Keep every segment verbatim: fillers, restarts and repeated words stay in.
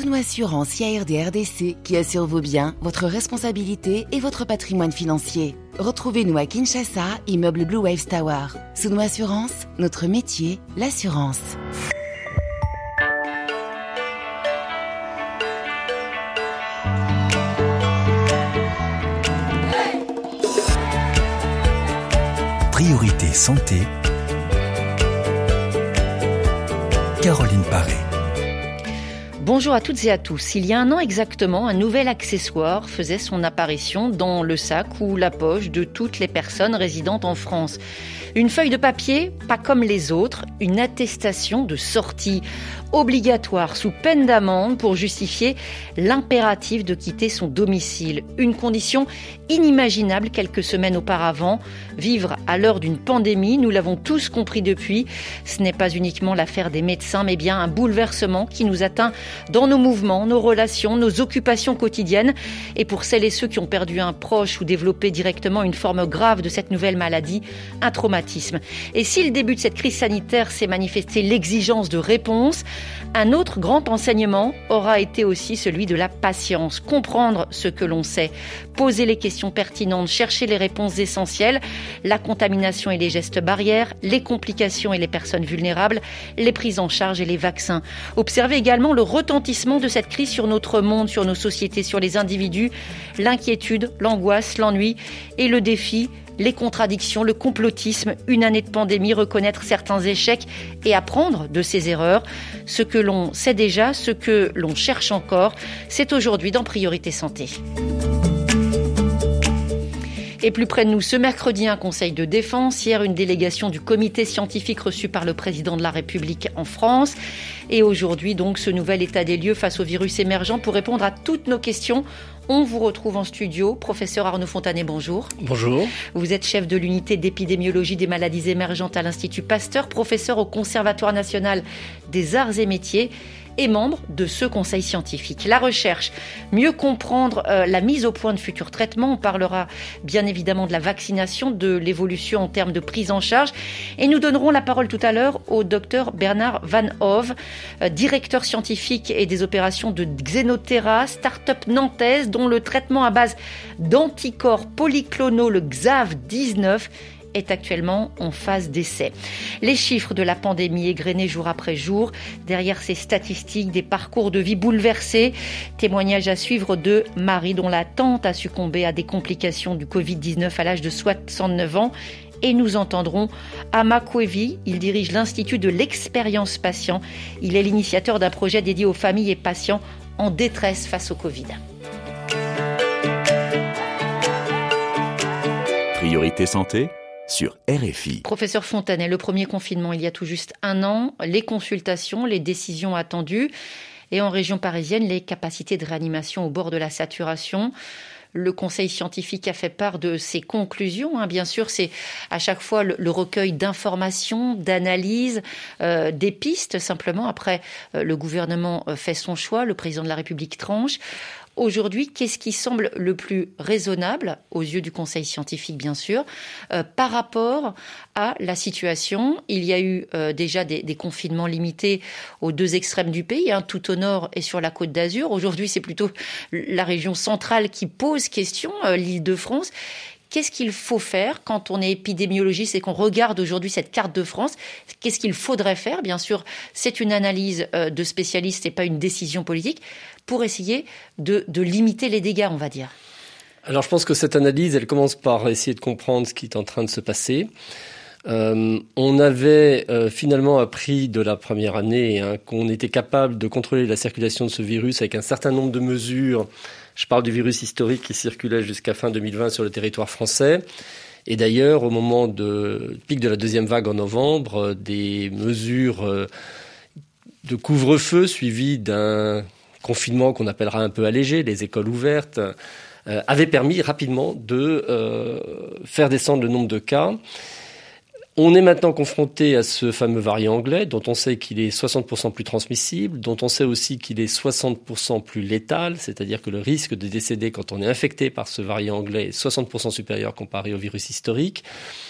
Souno Assurance I A R D R D C qui assure vos biens, votre responsabilité et votre patrimoine financier. Retrouvez-nous à Kinshasa, immeuble Blue Waves Tower. Souno Assurance, notre métier, l'assurance. Priorité santé. Caroline Paré. Bonjour à toutes et à tous. Il y a un an exactement, un nouvel accessoire faisait son apparition dans le sac ou la poche de toutes les personnes résidentes en France. Une feuille de papier, pas comme les autres, une attestation de sortie obligatoire sous peine d'amende pour justifier l'impératif de quitter son domicile. Une condition inimaginable quelques semaines auparavant. Vivre à l'heure d'une pandémie, nous l'avons tous compris depuis, ce n'est pas uniquement l'affaire des médecins, mais bien un bouleversement qui nous atteint dans nos mouvements, nos relations, nos occupations quotidiennes. Et pour celles et ceux qui ont perdu un proche ou développé directement une forme grave de cette nouvelle maladie, un traumatisme. Et si le début de cette crise sanitaire s'est manifesté l'exigence de réponse, un autre grand enseignement aura été aussi celui de la patience. Comprendre ce que l'on sait, poser les questions pertinentes, chercher les réponses essentielles, la contamination et les gestes barrières, les complications et les personnes vulnérables, les prises en charge et les vaccins. Observer également le retentissement de cette crise sur notre monde, sur nos sociétés, sur les individus, l'inquiétude, l'angoisse, l'ennui et le défi, les contradictions, le complotisme, une année de pandémie, reconnaître certains échecs et apprendre de ces erreurs. Ce que l'on sait déjà, ce que l'on cherche encore, c'est aujourd'hui dans Priorité Santé. Et plus près de nous, ce mercredi, un conseil de défense. Hier, une délégation du comité scientifique reçue par le président de la République en France. Et aujourd'hui, donc, ce nouvel état des lieux face au virus émergent. Pour répondre à toutes nos questions, on vous retrouve en studio. Professeur Arnaud Fontanet, bonjour. Bonjour. Vous êtes chef de l'unité d'épidémiologie des maladies émergentes à l'Institut Pasteur, professeur au Conservatoire national des arts et métiers et membre de ce conseil scientifique. La recherche, mieux comprendre euh, la mise au point de futurs traitements. On parlera bien évidemment de la vaccination, de l'évolution en termes de prise en charge. Et nous donnerons la parole tout à l'heure au docteur Bernard Van Hove, euh, directeur scientifique et des opérations de Xenotera, start-up nantaise dont le traitement à base d'anticorps polyclonaux, le X A V dix-neuf, est actuellement en phase d'essai. Les chiffres de la pandémie égrenés jour après jour, derrière ces statistiques, des parcours de vie bouleversés, témoignage à suivre de Marie dont la tante a succombé à des complications du covid dix-neuf à l'âge de soixante-neuf ans. Et nous entendrons Ama Kwevi, il dirige l'Institut de l'expérience patient. Il est l'initiateur d'un projet dédié aux familles et patients en détresse face au Covid. Priorité santé sur R F I. Professeur Fontanet, le premier confinement il y a tout juste un an, les consultations, les décisions attendues et en région parisienne, les capacités de réanimation au bord de la saturation. Le conseil scientifique a fait part de ses conclusions. Hein. Bien sûr, c'est à chaque fois le, le recueil d'informations, d'analyses, euh, des pistes. Simplement, après, euh, le gouvernement euh, fait son choix, le président de la République tranche. Aujourd'hui, qu'est-ce qui semble le plus raisonnable, aux yeux du conseil scientifique bien sûr, euh, par rapport à la situation? Il y a eu euh, déjà des, des confinements limités aux deux extrêmes du pays, hein, tout au nord et sur la Côte d'Azur. Aujourd'hui, c'est plutôt la région centrale qui pose question, euh, l'Île-de-France. Qu'est-ce qu'il faut faire quand on est épidémiologiste et qu'on regarde aujourd'hui cette carte de France? Qu'est-ce qu'il faudrait faire? Bien sûr, c'est une analyse euh, de spécialistes et pas une décision politique pour essayer de, de limiter les dégâts, on va dire. Alors, je pense que cette analyse, elle commence par essayer de comprendre ce qui est en train de se passer. Euh, on avait euh, finalement appris de la première année hein, qu'on était capable de contrôler la circulation de ce virus avec un certain nombre de mesures. Je parle du virus historique qui circulait jusqu'à fin deux mille vingt sur le territoire français. Et d'ailleurs, au moment du pic de la deuxième vague en novembre, des mesures de couvre-feu suivies d'un confinement qu'on appellera un peu allégé, les écoles ouvertes, euh, avaient permis rapidement de euh, faire descendre le nombre de cas. On est maintenant confronté à ce fameux variant anglais, dont on sait qu'il est soixante pour cent plus transmissible, dont on sait aussi qu'il est soixante pour cent plus létal, c'est-à-dire que le risque de décéder quand on est infecté par ce variant anglais est soixante pour cent supérieur comparé au virus historique.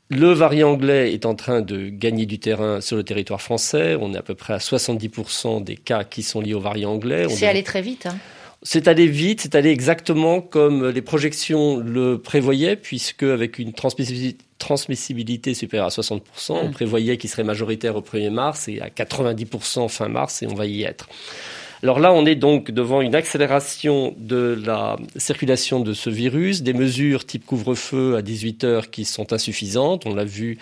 Le variant anglais est en train de gagner du terrain sur le territoire français. On est à peu près à soixante-dix pour cent des cas qui sont liés au variant anglais. On c'est devrait... allé très vite, hein. C'est allé vite, c'est allé exactement comme les projections le prévoyaient, puisque avec une transmissibilité, transmissibilité supérieure à soixante pour cent, mmh. on prévoyait qu'il serait majoritaire au premier mars et à quatre-vingt-dix pour cent fin mars, et on va y être. Alors là, on est donc devant une accélération de la circulation de ce virus, des mesures type couvre-feu à dix-huit heures qui sont insuffisantes. On l'a vu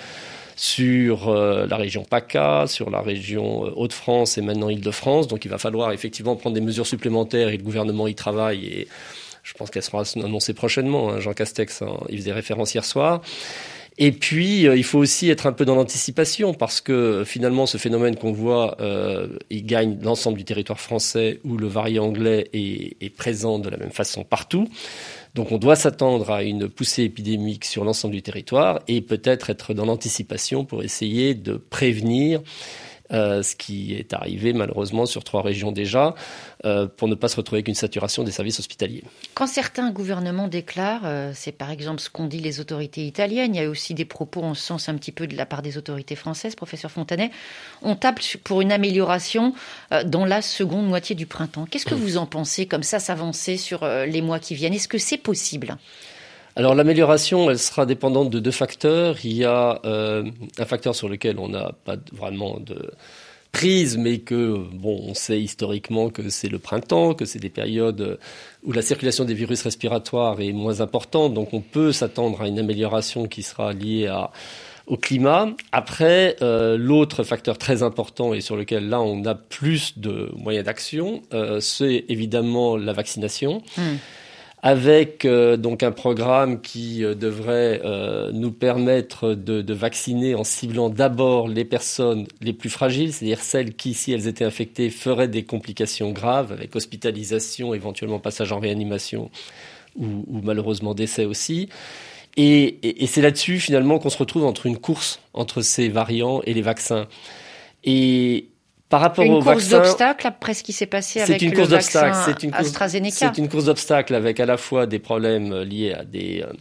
sur euh, la région PACA, sur la région euh, Hauts-de-France et maintenant Île-de-France. Donc il va falloir effectivement prendre des mesures supplémentaires et le gouvernement y travaille et je pense qu'elles seront annoncées prochainement. Hein. Jean Castex, hein, il faisait référence hier soir. Et puis, euh, il faut aussi être un peu dans l'anticipation parce que euh, finalement, ce phénomène qu'on voit, euh, il gagne l'ensemble du territoire français où le variant anglais est, est présent de la même façon partout. Donc, on doit s'attendre à une poussée épidémique sur l'ensemble du territoire et peut-être être dans l'anticipation pour essayer de prévenir euh, ce qui est arrivé malheureusement sur trois régions déjà, euh, pour ne pas se retrouver avec une saturation des services hospitaliers. Quand certains gouvernements déclarent, euh, c'est par exemple ce qu'ont dit les autorités italiennes, il y a aussi des propos en ce sens un petit peu de la part des autorités françaises, professeur Fontanet, on tape pour une amélioration euh, dans la seconde moitié du printemps. Qu'est-ce que vous en pensez, comme ça, s'avancer sur euh, les mois qui viennent? Est-ce que c'est possible ? Alors l'amélioration, elle sera dépendante de deux facteurs. Il y a euh, un facteur sur lequel on n'a pas vraiment de prise, mais que bon, on sait historiquement que c'est le printemps, que c'est des périodes où la circulation des virus respiratoires est moins importante, donc on peut s'attendre à une amélioration qui sera liée à au climat. Après, euh, l'autre facteur très important et sur lequel là on a plus de moyens d'action, euh, c'est évidemment la vaccination. Mmh. Avec euh, donc un programme qui euh, devrait euh, nous permettre de, de vacciner en ciblant d'abord les personnes les plus fragiles, c'est-à-dire celles qui, si elles étaient infectées, feraient des complications graves, avec hospitalisation, éventuellement passage en réanimation ou, ou malheureusement décès aussi. Et, et, et c'est là-dessus finalement qu'on se retrouve entre une course entre ces variants et les vaccins. Et par rapport une au course vaccin, d'obstacles après ce qui s'est passé avec une le course vaccin c'est une course, AstraZeneca. C'est une course d'obstacles avec à la fois des problèmes liés à des euh,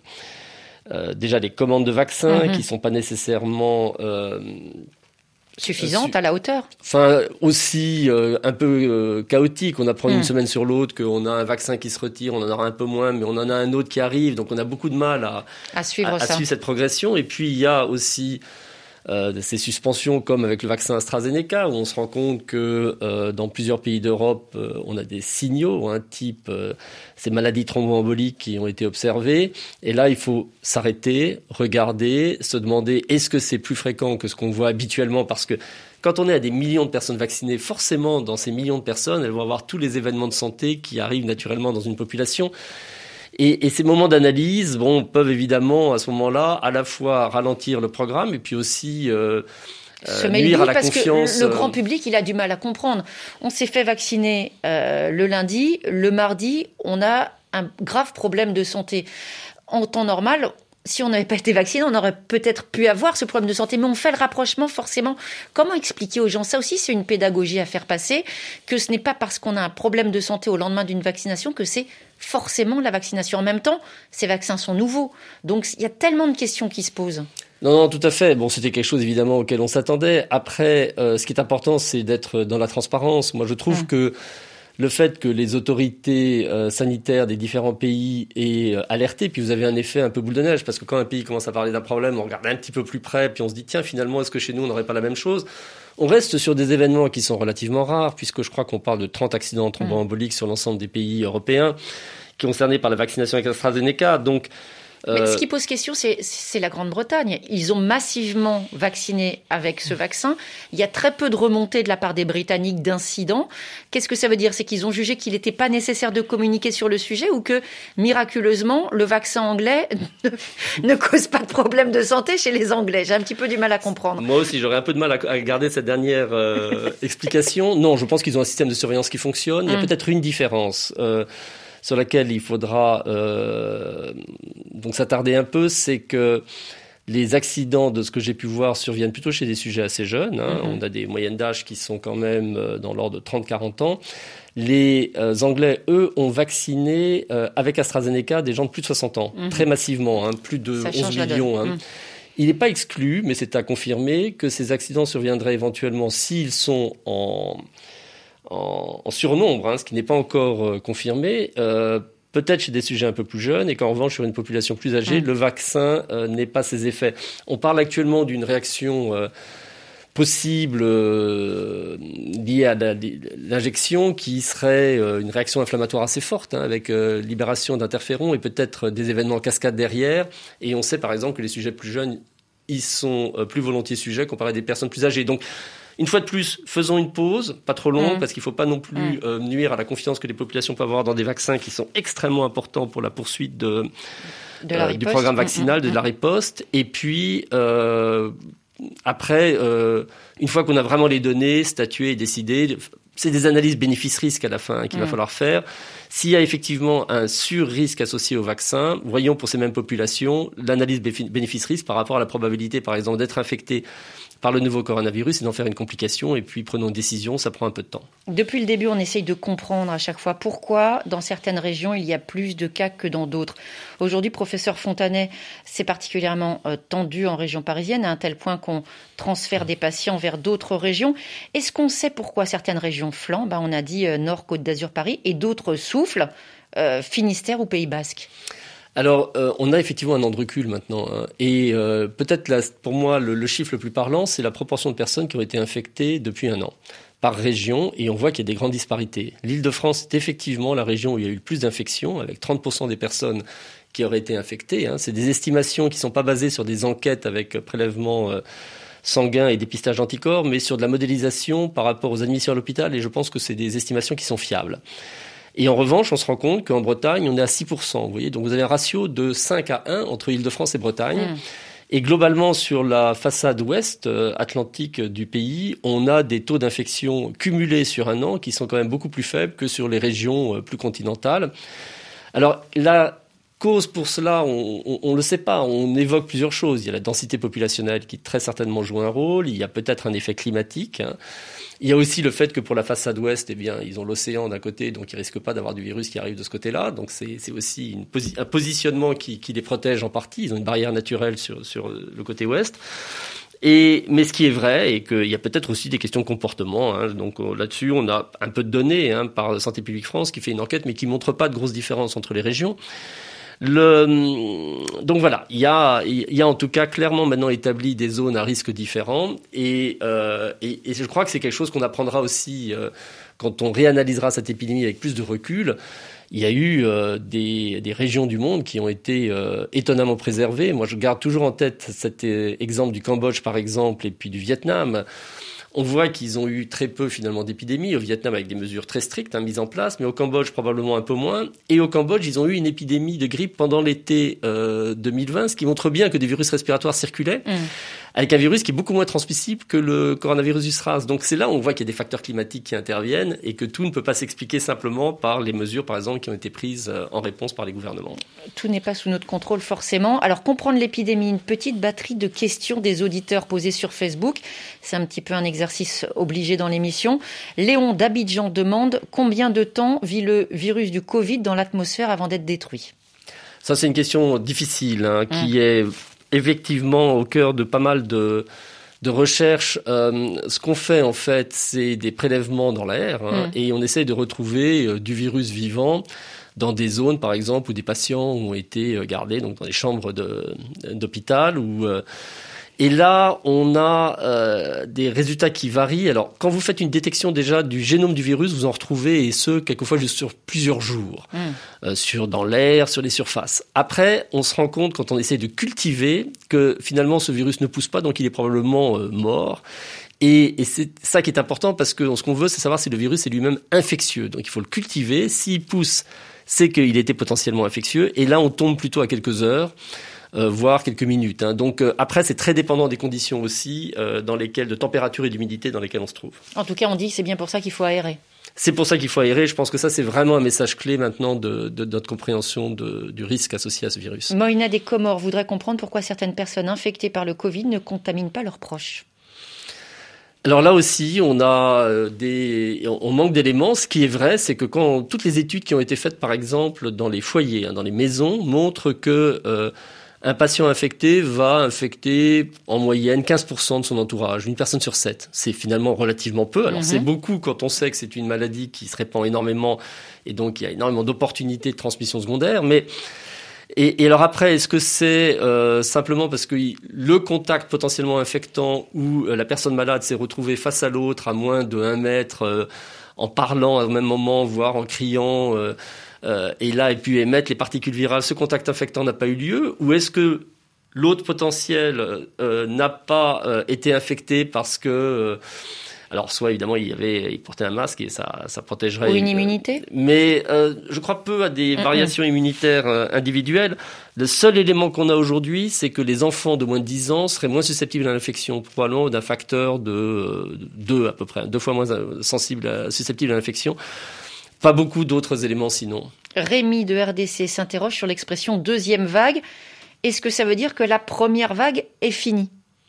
euh, déjà des commandes de vaccins mm-hmm. qui sont pas nécessairement euh, suffisantes, euh, su- à la hauteur. Enfin aussi euh, un peu euh, chaotique. On apprend mm. une semaine sur l'autre qu'on a un vaccin qui se retire, on en aura un peu moins, mais on en a un autre qui arrive. Donc on a beaucoup de mal à, à suivre à, ça. à suivre cette progression. Et puis il y a aussi Euh, ces suspensions comme avec le vaccin AstraZeneca où on se rend compte que euh, dans plusieurs pays d'Europe euh, on a des signaux hein, type euh, ces maladies thromboemboliques qui ont été observées et là il faut s'arrêter, regarder, se demander est-ce que c'est plus fréquent que ce qu'on voit habituellement parce que quand on est à des millions de personnes vaccinées, forcément dans ces millions de personnes elles vont avoir tous les événements de santé qui arrivent naturellement dans une population. Et, et ces moments d'analyse, bon, peuvent évidemment à ce moment-là à la fois ralentir le programme et puis aussi euh, euh, nuire à la parce confiance. Que le grand public, il a du mal à comprendre. On s'est fait vacciner euh, le lundi, le mardi, on a un grave problème de santé. En temps normal, si on n'avait pas été vacciné, on aurait peut-être pu avoir ce problème de santé, mais on fait le rapprochement forcément. Comment expliquer aux gens, ça aussi c'est une pédagogie à faire passer, que ce n'est pas parce qu'on a un problème de santé au lendemain d'une vaccination que c'est forcément la vaccination. En même temps, ces vaccins sont nouveaux, donc il y a tellement de questions qui se posent. Non, non, tout à fait. Bon, c'était quelque chose évidemment auquel on s'attendait. Après, euh, ce qui est important, c'est d'être dans la transparence. Moi, je trouve mmh. que le fait que les autorités euh, sanitaires des différents pays aient euh, alerté, puis vous avez un effet un peu boule de neige, parce que quand un pays commence à parler d'un problème, on regarde un petit peu plus près, puis on se dit, tiens, finalement, est-ce que chez nous, on n'aurait pas la même chose ? On reste sur des événements qui sont relativement rares, puisque je crois qu'on parle de trente accidents thromboemboliques mmh. sur l'ensemble des pays européens, qui sont concernés par la vaccination avec AstraZeneca. Donc, Mais ce qui pose question, c'est, c'est la Grande-Bretagne. Ils ont massivement vacciné avec ce vaccin. Il y a très peu de remontées de la part des Britanniques d'incidents. Qu'est-ce que ça veut dire ? C'est qu'ils ont jugé qu'il n'était pas nécessaire de communiquer sur le sujet ou que, miraculeusement, le vaccin anglais ne, ne cause pas de problème de santé chez les Anglais. J'ai un petit peu du mal à comprendre. Moi aussi, j'aurais un peu de mal à, à garder cette dernière euh, explication. Non, je pense qu'ils ont un système de surveillance qui fonctionne. Il y a mmh. peut-être une différence. Euh, sur laquelle il faudra euh, donc s'attarder un peu, c'est que les accidents, de ce que j'ai pu voir, surviennent plutôt chez des sujets assez jeunes. Hein. Mm-hmm. On a des moyennes d'âge qui sont quand même dans l'ordre de trente à quarante ans. Les euh, Anglais, eux, ont vacciné euh, avec AstraZeneca des gens de plus de soixante ans, mm-hmm. très massivement, hein, plus de Ça onze millions. Hein. Mm. Il n'est pas exclu, mais c'est à confirmer, que ces accidents surviendraient éventuellement s'ils sont en, en, en surnombre, hein, ce qui n'est pas encore euh, confirmé, euh, peut-être chez des sujets un peu plus jeunes, et qu'en revanche, sur une population plus âgée, mmh. le vaccin euh, n'ait pas ses effets. On parle actuellement d'une réaction euh, possible euh, liée à la, l'injection qui serait euh, une réaction inflammatoire assez forte, hein, avec euh, libération d'interférons et peut-être des événements en cascade derrière. Et on sait par exemple que les sujets plus jeunes, ils sont euh, plus volontiers sujets comparé à des personnes plus âgées. Donc, une fois de plus, faisons une pause, pas trop longue, mmh. parce qu'il ne faut pas non plus mmh. euh, nuire à la confiance que les populations peuvent avoir dans des vaccins qui sont extrêmement importants pour la poursuite de, de la euh, du programme vaccinal, mmh. de la riposte. Et puis... Euh, Après, euh, une fois qu'on a vraiment les données, statué et décidé, c'est des analyses bénéfices-risques à la fin hein, qu'il mmh. va falloir faire. S'il y a effectivement un sur-risque associé au vaccin, voyons pour ces mêmes populations l'analyse bénéfice-risque par rapport à la probabilité, par exemple, d'être infecté par le nouveau coronavirus et d'en faire une complication. Et puis, prenons une décision, ça prend un peu de temps. Depuis le début, on essaye de comprendre à chaque fois pourquoi, dans certaines régions, il y a plus de cas que dans d'autres. Aujourd'hui, professeur Fontanet, c'est particulièrement euh, tendu en région parisienne, à un tel point qu'on transfère des patients vers d'autres régions. Est-ce qu'on sait pourquoi certaines régions flambent ? Ben, on a dit euh, Nord, Côte d'Azur, Paris, et d'autres soufflent, euh, Finistère ou Pays Basque. Alors, euh, on a effectivement un an de recul maintenant. Hein, et euh, peut-être, là, pour moi, le, le chiffre le plus parlant, c'est la proportion de personnes qui ont été infectées depuis un an, par région. Et on voit qu'il y a des grandes disparités. L'Île-de-France est effectivement la région où il y a eu le plus d'infections, avec trente pour cent des personnes qui auraient été infectées. Hein. C'est des estimations qui ne sont pas basées sur des enquêtes avec prélèvement euh, sanguin et dépistage d'anticorps, mais sur de la modélisation par rapport aux admissions à l'hôpital. Et je pense que c'est des estimations qui sont fiables. Et en revanche, on se rend compte qu'en Bretagne, on est à six pour cent. Vous voyez, donc vous avez un ratio de cinq à un entre Île-de-France et Bretagne. Mmh. Et globalement, sur la façade ouest euh, atlantique du pays, on a des taux d'infection cumulés sur un an qui sont quand même beaucoup plus faibles que sur les régions euh, plus continentales. Alors, la cause pour cela, on ne le sait pas. On évoque plusieurs choses. Il y a la densité populationnelle qui très certainement joue un rôle. Il y a peut-être un effet climatique. Hein. Il y a aussi le fait que pour la façade ouest, eh bien, ils ont l'océan d'un côté, donc ils risquent pas d'avoir du virus qui arrive de ce côté-là. Donc c'est, c'est aussi une posi- un positionnement qui, qui les protège en partie. Ils ont une barrière naturelle sur, sur le côté ouest. Et, mais ce qui est vrai, et qu'il y a peut-être aussi des questions de comportement. Hein. Donc là-dessus, on a un peu de données hein, par Santé publique France qui fait une enquête, mais qui montre pas de grosses différences entre les régions. Le, donc voilà, il y a, il y a en tout cas clairement maintenant établi des zones à risque différents et, euh, et, et je crois que c'est quelque chose qu'on apprendra aussi euh, quand on réanalysera cette épidémie avec plus de recul. Il y a eu euh, des, des régions du monde qui ont été euh, étonnamment préservées. Moi, je garde toujours en tête cet euh, exemple du Cambodge, par exemple, et puis du Vietnam. On voit qu'ils ont eu très peu finalement d'épidémies. Au Vietnam avec des mesures très strictes hein, mises en place, mais au Cambodge probablement un peu moins. Et au Cambodge, ils ont eu une épidémie de grippe pendant l'été euh, deux mille vingt, ce qui montre bien que des virus respiratoires circulaient, mmh. avec un virus qui est beaucoup moins transmissible que le coronavirus du SRAS. Donc c'est là où on voit qu'il y a des facteurs climatiques qui interviennent et que tout ne peut pas s'expliquer simplement par les mesures, par exemple, qui ont été prises en réponse par les gouvernements. Tout n'est pas sous notre contrôle forcément. Alors comprendre l'épidémie, une petite batterie de questions des auditeurs posées sur Facebook. C'est un petit peu un exercice obligé dans l'émission. Léon d'Abidjan demande combien de temps vit le virus du Covid dans l'atmosphère avant d'être détruit ? Ça, c'est une question difficile, hein, qui mmh. est effectivement au cœur de pas mal de, de recherches. Euh, ce qu'on fait, en fait, c'est des prélèvements dans l'air hein, mmh. et on essaie de retrouver euh, du virus vivant dans des zones, par exemple, où des patients ont été gardés, donc dans des chambres de, d'hôpital ou... Euh, Et là, on a euh, des résultats qui varient. Alors, quand vous faites une détection déjà du génome du virus, vous en retrouvez, et ce, quelquefois juste sur plusieurs jours, mmh. euh, sur, dans l'air, sur les surfaces. Après, on se rend compte, quand on essaie de cultiver, que finalement, ce virus ne pousse pas, donc il est probablement euh, mort. Et, et c'est ça qui est important, parce que ce qu'on veut, c'est savoir si le virus est lui-même infectieux. Donc, il faut le cultiver. S'il pousse, c'est qu'il était potentiellement infectieux. Et là, on tombe plutôt à quelques heures. Euh, voire quelques minutes. Hein. Donc euh, après, c'est très dépendant des conditions aussi, euh, dans lesquelles, de température et d'humidité dans lesquelles on se trouve. En tout cas, on dit que c'est bien pour ça qu'il faut aérer. C'est pour ça qu'il faut aérer. Je pense que ça, c'est vraiment un message clé maintenant de, de, de notre compréhension de, du risque associé à ce virus. Moïna des Comores voudrait comprendre pourquoi certaines personnes infectées par le Covid ne contaminent pas leurs proches. Alors là aussi, on a des, on manque d'éléments. Ce qui est vrai, c'est que quand toutes les études qui ont été faites, par exemple, dans les foyers, hein, dans les maisons, montrent que euh, un patient infecté va infecter en moyenne quinze pour cent de son entourage, une personne sur sept. C'est finalement relativement peu. Alors, mmh. c'est beaucoup quand on sait que c'est une maladie qui se répand énormément et donc il y a énormément d'opportunités de transmission secondaire. Mais Et, et alors après, est-ce que c'est euh, simplement parce que le contact potentiellement infectant où euh, la personne malade s'est retrouvée face à l'autre à moins de un mètre, euh, en parlant au même moment, voire en criant, euh, euh, et là, et puis émettre les particules virales, ce contact infectant n'a pas eu lieu? Ou est-ce que l'autre potentiel euh, n'a pas euh, été infecté parce que... Euh, Alors, soit, évidemment, il y avait, il portait un masque et ça, ça protégerait. Ou une immunité. Mais, euh, je crois peu à des variations mm-hmm. immunitaires euh, individuelles. Le seul élément qu'on a aujourd'hui, c'est que les enfants de moins de dix ans seraient moins susceptibles à l'infection, probablement d'un facteur de euh, deux, à peu près, deux fois moins sensibles à, susceptibles à l'infection. Pas beaucoup d'autres éléments sinon. Rémi de R D C s'interroge sur l'expression deuxième vague. Est-ce que ça veut dire que la première vague est finie?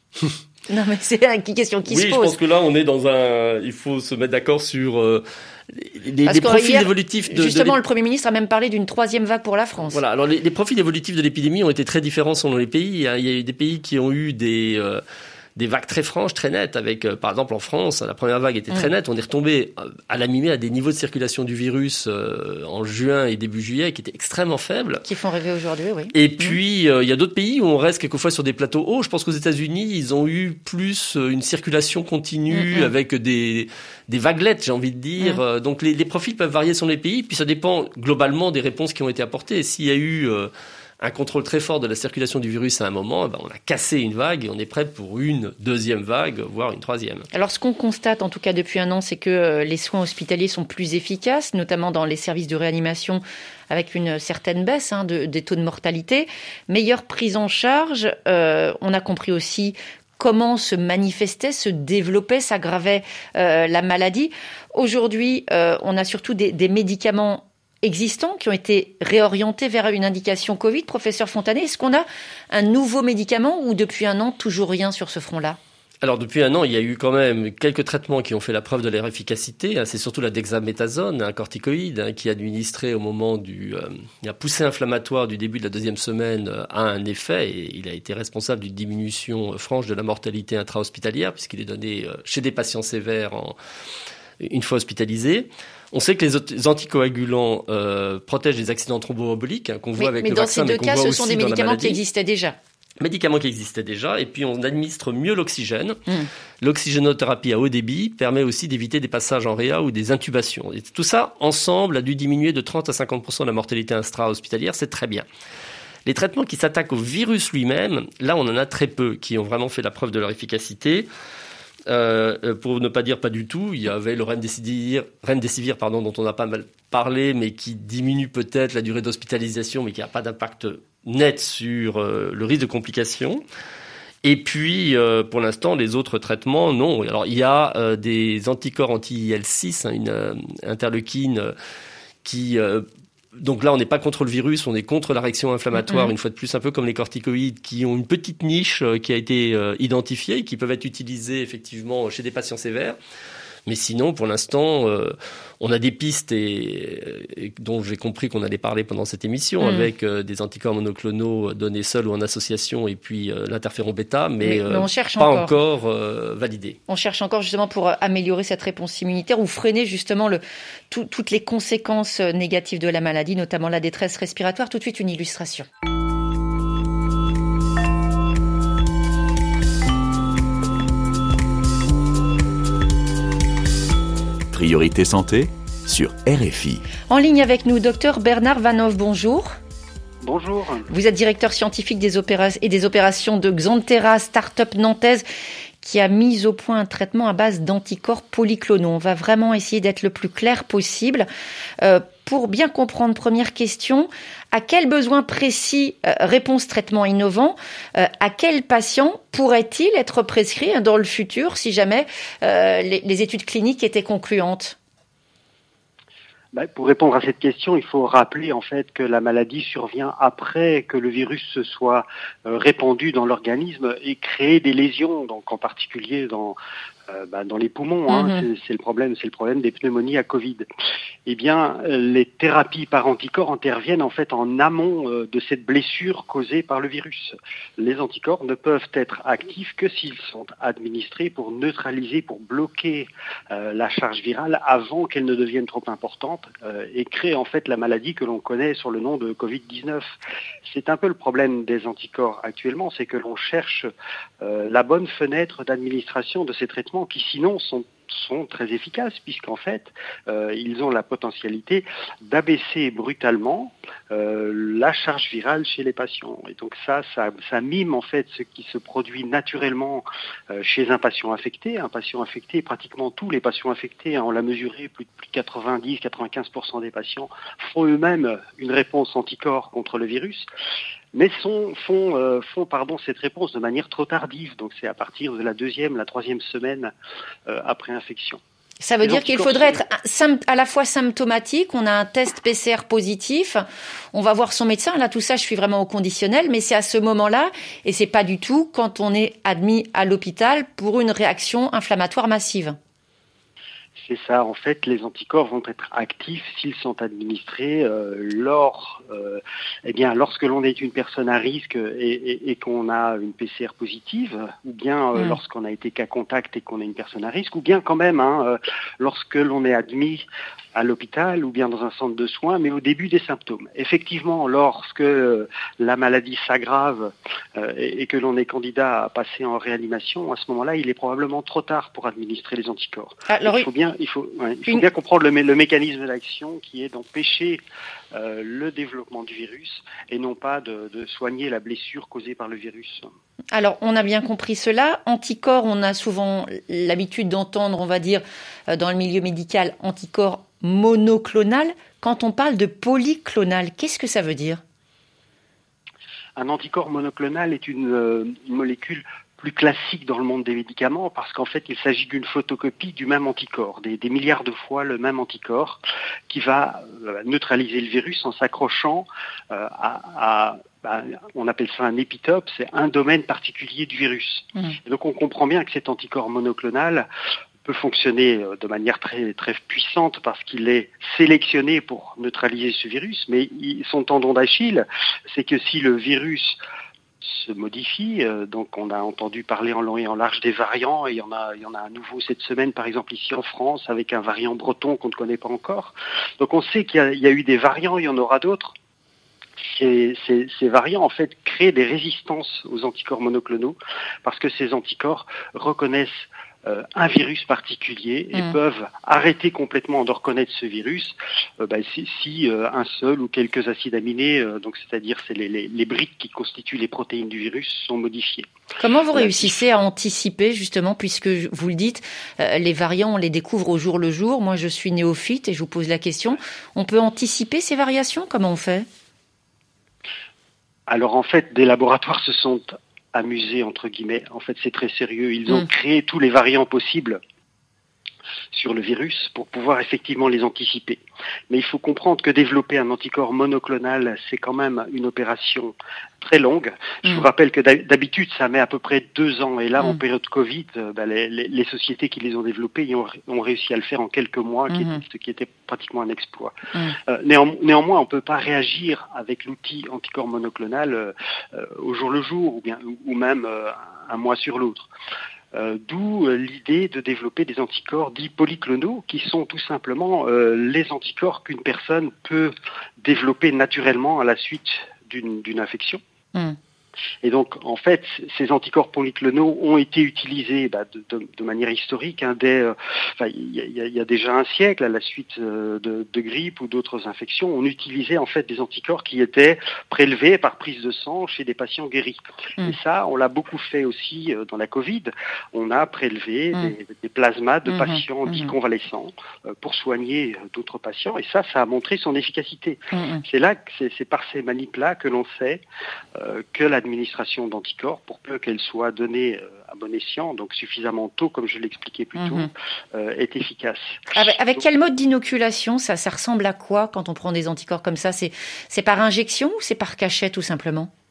Non, mais c'est une question qui oui, se pose. Oui, je pense que là, on est dans un... Il faut se mettre d'accord sur euh, les, les profils hier, évolutifs. De, justement, de le Premier ministre a même parlé d'une troisième vague pour la France. Voilà, alors les, les profils évolutifs de l'épidémie ont été très différents selon les pays. Il y a, il y a eu des pays qui ont eu des... Euh, des vagues très franches, très nettes, avec, euh, par exemple, en France, la première vague était très nette. On est retombé à la mi-mai à des niveaux de circulation du virus euh, en juin et début juillet qui étaient extrêmement faibles. Qui font rêver aujourd'hui, oui. Et puis, euh, il y a d'autres pays où on reste quelquefois sur des plateaux hauts. Je pense qu'aux États-Unis, ils ont eu plus une circulation continue mmh. avec des, des vaguelettes, j'ai envie de dire. Mmh. Donc, les, les profils peuvent varier selon les pays. Puis, ça dépend globalement des réponses qui ont été apportées. S'il y a eu... Euh, un contrôle très fort de la circulation du virus à un moment, ben on a cassé une vague et on est prêt pour une deuxième vague, voire une troisième. Alors ce qu'on constate en tout cas depuis un an, c'est que les soins hospitaliers sont plus efficaces, notamment dans les services de réanimation avec une certaine baisse hein, de, des taux de mortalité, meilleure prise en charge. Euh, on a compris aussi comment se manifestait, se développait, s'aggravait euh, la maladie. Aujourd'hui, euh, on a surtout des, des médicaments existants qui ont été réorientés vers une indication Covid. Professeur Fontanet, est-ce qu'on a un nouveau médicament ou depuis un an, toujours rien sur ce front-là ? Alors depuis un an, il y a eu quand même quelques traitements qui ont fait la preuve de leur efficacité. C'est surtout la dexaméthasone, un corticoïde, qui administré au moment du... Euh, la poussée inflammatoire du début de la deuxième semaine a un effet et il a été responsable d'une diminution franche de la mortalité intra-hospitalière puisqu'il est donné chez des patients sévères en, une fois hospitalisés. On sait que les anticoagulants euh, protègent des accidents thromboemboliques hein, qu'on voit mais, avec mais le vaccin, mais qu'on voit aussi dans la maladie. Mais dans ces deux cas, ce sont des médicaments qui existaient déjà. Médicaments qui existaient déjà, et puis on administre mieux l'oxygène. Mmh. L'oxygénothérapie à haut débit permet aussi d'éviter des passages en réa ou des intubations. Et tout ça, ensemble, a dû diminuer de trente à cinquante pour cent la mortalité intra-hospitalière, c'est très bien. Les traitements qui s'attaquent au virus lui-même, là on en a très peu, qui ont vraiment fait la preuve de leur efficacité. Euh, pour ne pas dire pas du tout, il y avait le remdesivir, remdesivir pardon, dont on a pas mal parlé, mais qui diminue peut-être la durée d'hospitalisation, mais qui n'a pas d'impact net sur euh, le risque de complications. Et puis, euh, pour l'instant, les autres traitements, non. Alors, il y a euh, des anticorps anti-I L six, hein, une euh, interleukine euh, qui... Euh, Donc là, on n'est pas contre le virus, on est contre la réaction inflammatoire, mmh. une fois de plus, un peu comme les corticoïdes, qui ont une petite niche euh, qui a été euh, identifiée, qui peuvent être utilisés effectivement chez des patients sévères. Mais sinon, pour l'instant, euh, on a des pistes et, et dont j'ai compris qu'on allait parler pendant cette émission, mmh. avec euh, des anticorps monoclonaux donnés seuls ou en association, et puis euh, l'interféron bêta, mais, mais, mais on cherche euh, pas encore, encore euh, validé. On cherche encore justement pour améliorer cette réponse immunitaire ou freiner justement le, tout, toutes les conséquences négatives de la maladie, notamment la détresse respiratoire. Tout de suite, une illustration. Priorité santé sur R F I. En ligne avec nous, docteur Bernard Vanhoff, bonjour. Bonjour. Vous êtes directeur scientifique des opéra- et des opérations de Xanthera, start-up nantaise, qui a mis au point un traitement à base d'anticorps polyclonaux. On va vraiment essayer d'être le plus clair possible. Euh, pour bien comprendre, première question, à quel besoin précis euh, répond ce traitement innovant ? euh, À quel patient pourrait-il être prescrit dans le futur si jamais euh, les, les études cliniques étaient concluantes ? Bah, pour répondre à cette question, il faut rappeler en fait que la maladie survient après que le virus se soit euh, répandu dans l'organisme et créé des lésions, donc en particulier dans euh, bah, dans les poumons. Hein, mmh. c'est, c'est le problème, c'est le problème des pneumonies à Covid. Eh bien, les thérapies par anticorps interviennent en fait en amont euh, de cette blessure causée par le virus. Les anticorps ne peuvent être actifs que s'ils sont administrés pour neutraliser, pour bloquer euh, la charge virale avant qu'elle ne devienne trop importante euh, et créer en fait la maladie que l'on connaît sur le nom de covid dix-neuf. C'est un peu le problème des anticorps actuellement, c'est que l'on cherche euh, la bonne fenêtre d'administration de ces traitements qui sinon sont sont très efficaces puisqu'en fait euh, ils ont la potentialité d'abaisser brutalement euh, la charge virale chez les patients et donc ça, ça ça mime en fait ce qui se produit naturellement euh, chez un patient infecté. Un patient infecté, pratiquement tous les patients infectés, hein, on l'a mesuré, plus de plus de quatre-vingt-dix à quatre-vingt-quinze pour cent des patients font eux-mêmes une réponse anticorps contre le virus, mais sont, font, euh, font pardon, cette réponse de manière trop tardive. Donc c'est à partir de la deuxième, la troisième semaine euh, après infection. Ça veut Les dire qu'il faudrait être à la fois symptomatique, on a un test P C R positif, on va voir son médecin. Là, tout ça, je suis vraiment au conditionnel, mais c'est à ce moment-là, et c'est pas du tout quand on est admis à l'hôpital pour une réaction inflammatoire massive. C'est ça, en fait, les anticorps vont être actifs s'ils sont administrés euh, lors, euh, eh bien, lorsque l'on est une personne à risque et, et, et qu'on a une P C R positive, ou bien euh, mmh. lorsqu'on a été cas contact et qu'on est une personne à risque, ou bien quand même hein, euh, lorsque l'on est admis à l'hôpital ou bien dans un centre de soins, mais au début des symptômes. Effectivement, lorsque euh, la maladie s'aggrave euh, et, et que l'on est candidat à passer en réanimation, à ce moment-là, il est probablement trop tard pour administrer les anticorps. Alors, il faut bien Il faut, ouais, il faut une... bien comprendre le, le mécanisme d'action qui est d'empêcher euh, le développement du virus et non pas de, de soigner la blessure causée par le virus. Alors, on a bien compris cela. Anticorps, on a souvent l'habitude d'entendre, on va dire, dans le milieu médical, anticorps monoclonal. Quand on parle de polyclonal, qu'est-ce que ça veut dire ? Un anticorps monoclonal est une, euh, une molécule plus classique dans le monde des médicaments parce qu'en fait il s'agit d'une photocopie du même anticorps, des, des milliards de fois le même anticorps qui va euh, neutraliser le virus en s'accrochant euh, à, à bah, on appelle ça un épitope, c'est un domaine particulier du virus. Mmh. Et donc on comprend bien que cet anticorps monoclonal peut fonctionner de manière très très puissante parce qu'il est sélectionné pour neutraliser ce virus, mais il, son tendon d'Achille, c'est que si le virus se modifie, euh, donc on a entendu parler en long et en large des variants, et il y en a, il y en a un nouveau cette semaine, par exemple ici en France, avec un variant breton qu'on ne connaît pas encore. Donc on sait qu'il y a, il y a eu des variants, il y en aura d'autres. Ces, ces, ces variants, en fait, créent des résistances aux anticorps monoclonaux, parce que ces anticorps reconnaissent Euh, un virus particulier et mmh. peuvent arrêter complètement de reconnaître ce virus euh, bah, si, si euh, un seul ou quelques acides aminés, euh, donc c'est-à-dire c'est les, les, les briques qui constituent les protéines du virus, sont modifiés. Comment vous réussissez à anticiper justement, puisque vous le dites, euh, les variants on les découvre au jour le jour. Moi je suis néophyte et je vous pose la question, on peut anticiper ces variations? Comment on fait? Alors en fait, des laboratoires se sont amusés, entre guillemets. En fait, c'est très sérieux. Ils ont mmh. créé tous les variants possibles sur le virus pour pouvoir effectivement les anticiper. Mais il faut comprendre que développer un anticorps monoclonal, c'est quand même une opération très longue. Je mmh. vous rappelle que d'habitude, ça met à peu près deux ans. Et là, mmh. en période Covid, bah, les, les, les sociétés qui les ont développés ont, ont réussi à le faire en quelques mois, mmh. qui est, ce qui était pratiquement un exploit. Mmh. Euh, néan, néanmoins, on ne peut pas réagir avec l'outil anticorps monoclonal euh, au jour le jour ou, bien, ou même euh, un mois sur l'autre. Euh, d'où euh, l'idée de développer des anticorps dits polyclonaux, qui sont tout simplement euh, les anticorps qu'une personne peut développer naturellement à la suite d'une, d'une infection. Mmh. Et donc, en fait, ces anticorps polyclonaux ont été utilisés bah, de, de, de manière historique. Hein, dès, euh, enfin, il y, y, y a déjà un siècle, à la suite euh, de, de grippe ou d'autres infections, on utilisait en fait des anticorps qui étaient prélevés par prise de sang chez des patients guéris. Mmh. Et ça, on l'a beaucoup fait aussi euh, dans la Covid. On a prélevé mmh. des, des plasmas de mmh. patients mmh. dits convalescents euh, pour soigner d'autres patients. Et ça, ça a montré son efficacité. Mmh. C'est là, que c'est, c'est par ces manips-là que l'on sait euh, que la administration d'anticorps, pour peu qu'elle soit donnée à bon escient, donc suffisamment tôt, comme je l'expliquais plus tôt, mmh. euh, est efficace. Avec, avec donc, quel mode d'inoculation ça, ça ressemble à quoi quand on prend des anticorps comme ça? C'est, c'est par injection ou c'est par cachet tout simplement?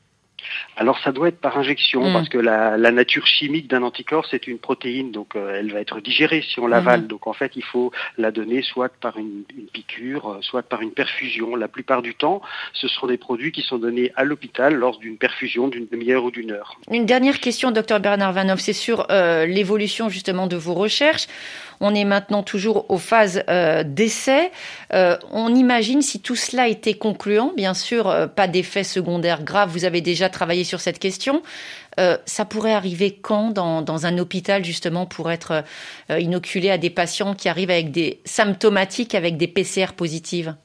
Alors ça doit être par injection, mmh. parce que la, la nature chimique d'un anticorps, c'est une protéine, donc euh, elle va être digérée si on l'avale. Mmh. Donc en fait, il faut la donner soit par une, une piqûre, soit par une perfusion. La plupart du temps, ce sont des produits qui sont donnés à l'hôpital lors d'une perfusion d'une demi-heure ou d'une heure. Une dernière question, docteur Bernard Vanhoff, c'est sur euh, l'évolution justement de vos recherches. On est maintenant toujours aux phases euh, d'essai. Euh, on imagine si tout cela était concluant, bien sûr, euh, pas d'effets secondaires graves. Vous avez déjà travaillé sur cette question. Euh, ça pourrait arriver quand dans, dans un hôpital, justement, pour être euh, inoculé à des patients qui arrivent avec des symptomatiques, avec des P C R positives?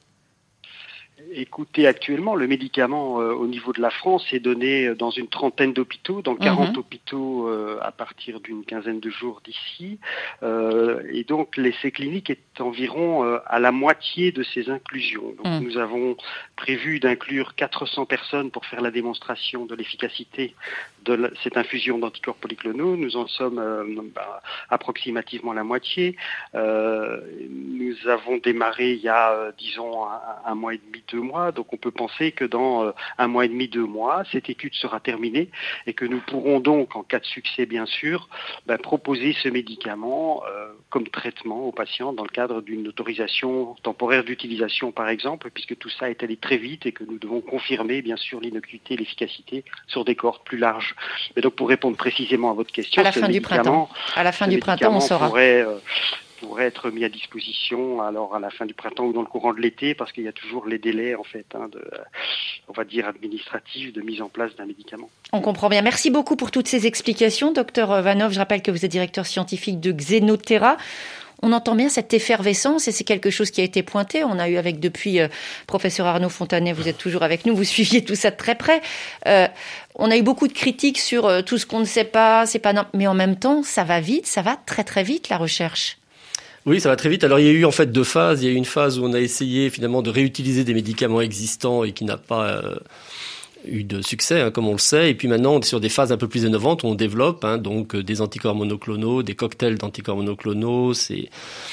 Écoutez, actuellement, le médicament euh, au niveau de la France est donné dans une trentaine d'hôpitaux, dans quarante mmh. hôpitaux euh, à partir d'une quinzaine de jours d'ici. Euh, et donc, l'essai clinique est environ euh, à la moitié de ces inclusions. Donc, mmh. nous avons prévu d'inclure quatre cents personnes pour faire la démonstration de l'efficacité de la, cette infusion d'anticorps polyclonaux. Nous en sommes euh, bah, approximativement la moitié. Euh, nous avons démarré il y a, euh, disons, un, un mois et demi, deux mois. Donc on peut penser que dans euh, un mois et demi, deux mois, cette étude sera terminée et que nous pourrons donc, en cas de succès bien sûr, bah, proposer ce médicament euh, comme traitement aux patients dans le cadre d'une autorisation temporaire d'utilisation par exemple, puisque tout ça est allé très vite et que nous devons confirmer bien sûr l'innocuité et l'efficacité sur des cohortes plus larges. Mais donc pour répondre précisément à votre question, à la fin du printemps, à la fin du printemps, on saura. Pourrait, euh, pourrait être mis à disposition alors à la fin du printemps ou dans le courant de l'été, parce qu'il y a toujours les délais en fait, hein, de, on va dire administratifs, de mise en place d'un médicament. On comprend bien. Merci beaucoup pour toutes ces explications, docteur Vanhoff. Je rappelle que vous êtes directeur scientifique de Xenotera. On entend bien cette effervescence et c'est quelque chose qui a été pointé. On a eu avec depuis euh, professeur Arnaud Fontanet, vous êtes toujours avec nous, vous suiviez tout ça de très près. Euh, on a eu beaucoup de critiques sur euh, tout ce qu'on ne sait pas, c'est pas non, mais en même temps, ça va vite, ça va très très vite la recherche. Oui, ça va très vite. Alors il y a eu en fait deux phases. Il y a eu une phase où on a essayé finalement de réutiliser des médicaments existants et qui n'a pas euh, eu de succès, hein, comme on le sait. Et puis maintenant, on est sur des phases un peu plus innovantes où on développe hein, donc euh, des anticorps monoclonaux, des cocktails d'anticorps monoclonaux. C'est,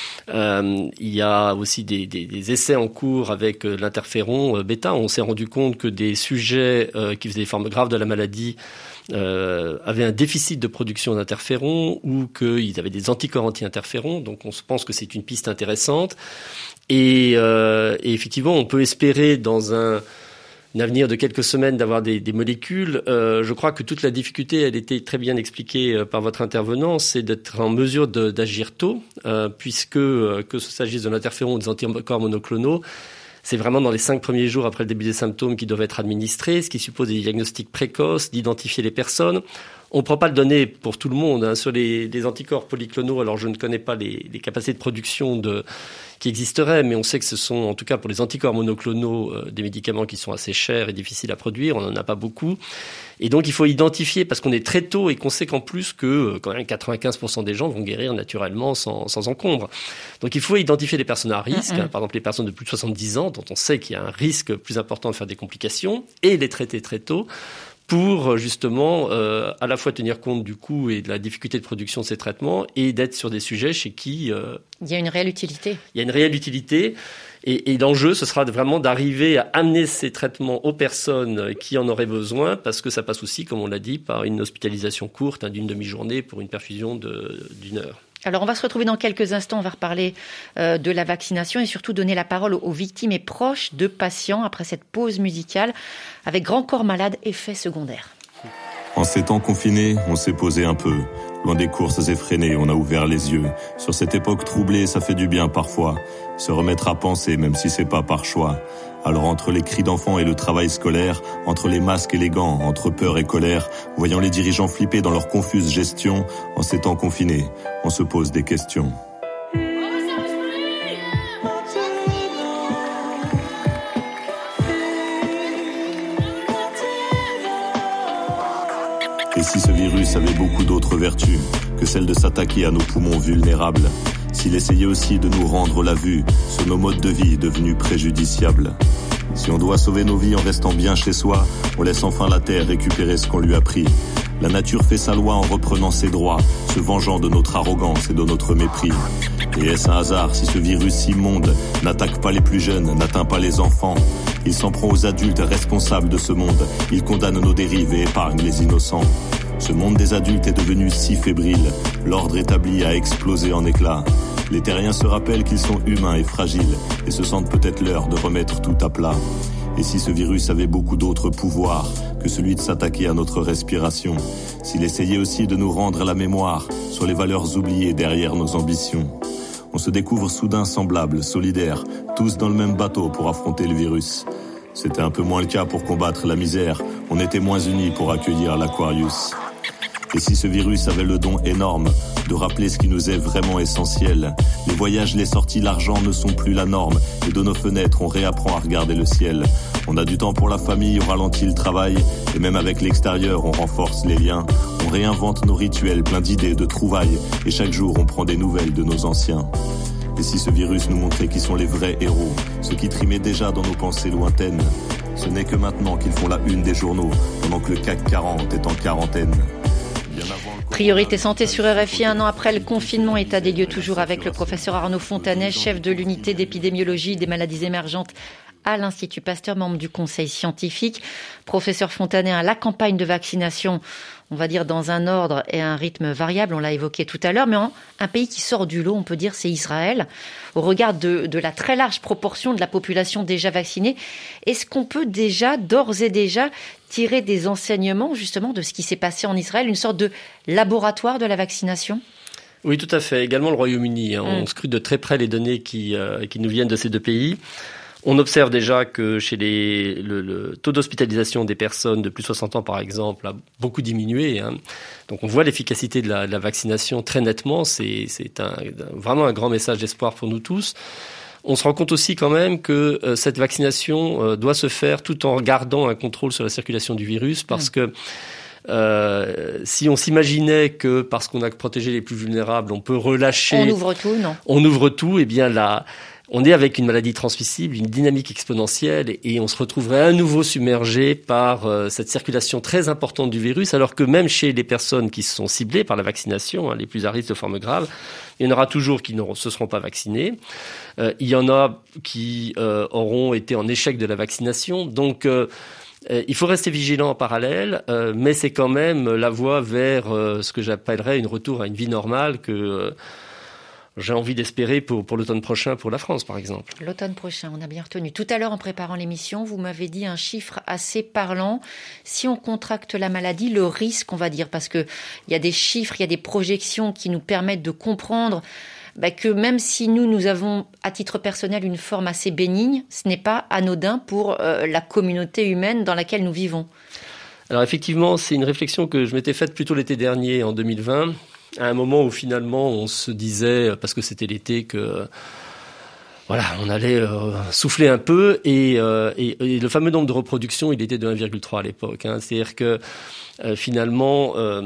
euh, il y a aussi des, des, des essais en cours avec euh, l'interféron euh, bêta. On s'est rendu compte que des sujets euh, qui faisaient des formes graves de la maladie euh, avaient un déficit de production d'interféron ou qu'ils avaient des anticorps anti-interférons. Donc on se pense que c'est une piste intéressante. Et, euh, et effectivement, on peut espérer dans un un avenir de quelques semaines d'avoir des, des molécules. Euh, je crois que toute la difficulté, elle était très bien expliquée euh, par votre intervenant, c'est d'être en mesure de, d'agir tôt, euh, puisque euh, que ce s'agisse de l'interféron ou des anticorps monoclonaux, c'est vraiment dans les cinq premiers jours après le début des symptômes qui doivent être administrés, ce qui suppose des diagnostics précoces, d'identifier les personnes. On ne prend pas le donné pour tout le monde hein, sur les, les anticorps polyclonaux. Alors je ne connais pas les, les capacités de production de, qui existeraient, mais on sait que ce sont, en tout cas pour les anticorps monoclonaux, euh, des médicaments qui sont assez chers et difficiles à produire. On n'en a pas beaucoup. Et donc il faut identifier, parce qu'on est très tôt et qu'on sait qu'en plus que euh, quand même quatre-vingt-quinze pour cent des gens vont guérir naturellement sans, sans encombre. Donc il faut identifier les personnes à risque, mm-hmm. hein, par exemple les personnes de plus de soixante-dix ans, dont on sait qu'il y a un risque plus important de faire des complications, et les traiter très tôt, pour justement euh, à la fois tenir compte du coût et de la difficulté de production de ces traitements et d'être sur des sujets chez qui euh, il y a une réelle utilité. Il y a une réelle utilité et, et l'enjeu, ce sera vraiment d'arriver à amener ces traitements aux personnes qui en auraient besoin, parce que ça passe aussi, comme on l'a dit, par une hospitalisation courte hein, d'une demi-journée pour une perfusion de, d'une heure. Alors, on va se retrouver dans quelques instants. On va reparler euh, de la vaccination et surtout donner la parole aux, aux victimes et proches de patients après cette pause musicale avec Grand Corps Malade, effets secondaires. En ces temps confinés, on s'est posé un peu. Loin des courses effrénées, on a ouvert les yeux. Sur cette époque troublée, ça fait du bien parfois. Se remettre à penser, même si c'est pas par choix. Alors entre les cris d'enfants et le travail scolaire, entre les masques et les gants, entre peur et colère, voyant les dirigeants flipper dans leur confuse gestion, en ces temps confinés, on se pose des questions. Et si ce virus avait beaucoup d'autres vertus que celle de s'attaquer à nos poumons vulnérables, s'il essayait aussi de nous rendre la vue sur nos modes de vie devenus préjudiciables. Si on doit sauver nos vies en restant bien chez soi, on laisse enfin la terre récupérer ce qu'on lui a pris. La nature fait sa loi en reprenant ses droits, se vengeant de notre arrogance et de notre mépris. Et est-ce un hasard si ce virus immonde n'attaque pas les plus jeunes, n'atteint pas les enfants Il s'en prend aux adultes responsables de ce monde. Il condamne nos dérives et épargne les innocents. Ce monde des adultes est devenu si fébrile. L'ordre établi a explosé en éclats. Les terriens se rappellent qu'ils sont humains et fragiles et se sentent peut-être l'heure de remettre tout à plat. Et si ce virus avait beaucoup d'autres pouvoirs que celui de s'attaquer à notre respiration, s'il essayait aussi de nous rendre la mémoire sur les valeurs oubliées derrière nos ambitions. On se découvre soudain semblables, solidaires, tous dans le même bateau pour affronter le virus. C'était un peu moins le cas pour combattre la misère, on était moins unis pour accueillir l'Aquarius. Et si ce virus avait le don énorme de rappeler ce qui nous est vraiment essentiel, les voyages, les sorties, l'argent ne sont plus la norme, et de nos fenêtres on réapprend à regarder le ciel. On a du temps pour la famille, on ralentit le travail, et même avec l'extérieur on renforce les liens. On réinvente nos rituels, plein d'idées, de trouvailles, et chaque jour on prend des nouvelles de nos anciens. Et si ce virus nous montrait qui sont les vrais héros, ceux qui trimaient déjà dans nos pensées lointaines, ce n'est que maintenant qu'ils font la une des journaux, pendant que le C A C quarante est en quarantaine. Priorité santé sur R F I, un an après le confinement, état des lieux toujours avec le professeur Arnaud Fontanet, chef de l'unité d'épidémiologie des maladies émergentes à l'Institut Pasteur, membre du conseil scientifique. Professeur Fontanet, la campagne de vaccination, on va dire dans un ordre et un rythme variable, on l'a évoqué tout à l'heure, mais en, un pays qui sort du lot, on peut dire, c'est Israël. Au regard de, de la très large proportion de la population déjà vaccinée, est-ce qu'on peut déjà, d'ores et déjà, tirer des enseignements justement de ce qui s'est passé en Israël, une sorte de laboratoire de la vaccination ? Oui, tout à fait. Également le Royaume-Uni. Hein. Mm. On scrute de très près les données qui, euh, qui nous viennent de ces deux pays. On observe déjà que chez les, le, le taux d'hospitalisation des personnes de plus de soixante ans, par exemple, a beaucoup diminué. Hein. Donc on voit l'efficacité de la, de la vaccination très nettement. C'est, c'est un, vraiment un grand message d'espoir pour nous tous. On se rend compte aussi quand même que euh, cette vaccination euh, doit se faire tout en gardant un contrôle sur la circulation du virus, parce mmh. que euh, si on s'imaginait que parce qu'on a protégé les plus vulnérables, on peut relâcher... On ouvre tout, non ? On ouvre tout, eh bien là... On est avec une maladie transmissible, une dynamique exponentielle, et on se retrouverait à nouveau submergé par euh, cette circulation très importante du virus, alors que même chez les personnes qui sont ciblées par la vaccination, hein, les plus à risque de forme grave, il y en aura toujours qui ne se seront pas vaccinés. Euh, il y en a qui euh, auront été en échec de la vaccination. Donc, euh, euh, il faut rester vigilant en parallèle, euh, mais c'est quand même la voie vers euh, ce que j'appellerais une retour à une vie normale que... Euh, j'ai envie d'espérer pour, pour l'automne prochain, pour la France, par exemple. L'automne prochain, on a bien retenu. Tout à l'heure, en préparant l'émission, vous m'avez dit un chiffre assez parlant. Si on contracte la maladie, le risque, on va dire, parce que il y a des chiffres, il y a des projections qui nous permettent de comprendre bah, que même si nous, nous avons, à titre personnel, une forme assez bénigne, ce n'est pas anodin pour euh, la communauté humaine dans laquelle nous vivons. Alors effectivement, c'est une réflexion que je m'étais faite plutôt l'été dernier, en deux mille vingt, à un moment où finalement on se disait, parce que c'était l'été, que voilà, on allait euh, souffler un peu, et, euh, et, et le fameux nombre de reproductions, il était de un virgule trois à l'époque. Hein. C'est-à-dire que euh, finalement, euh,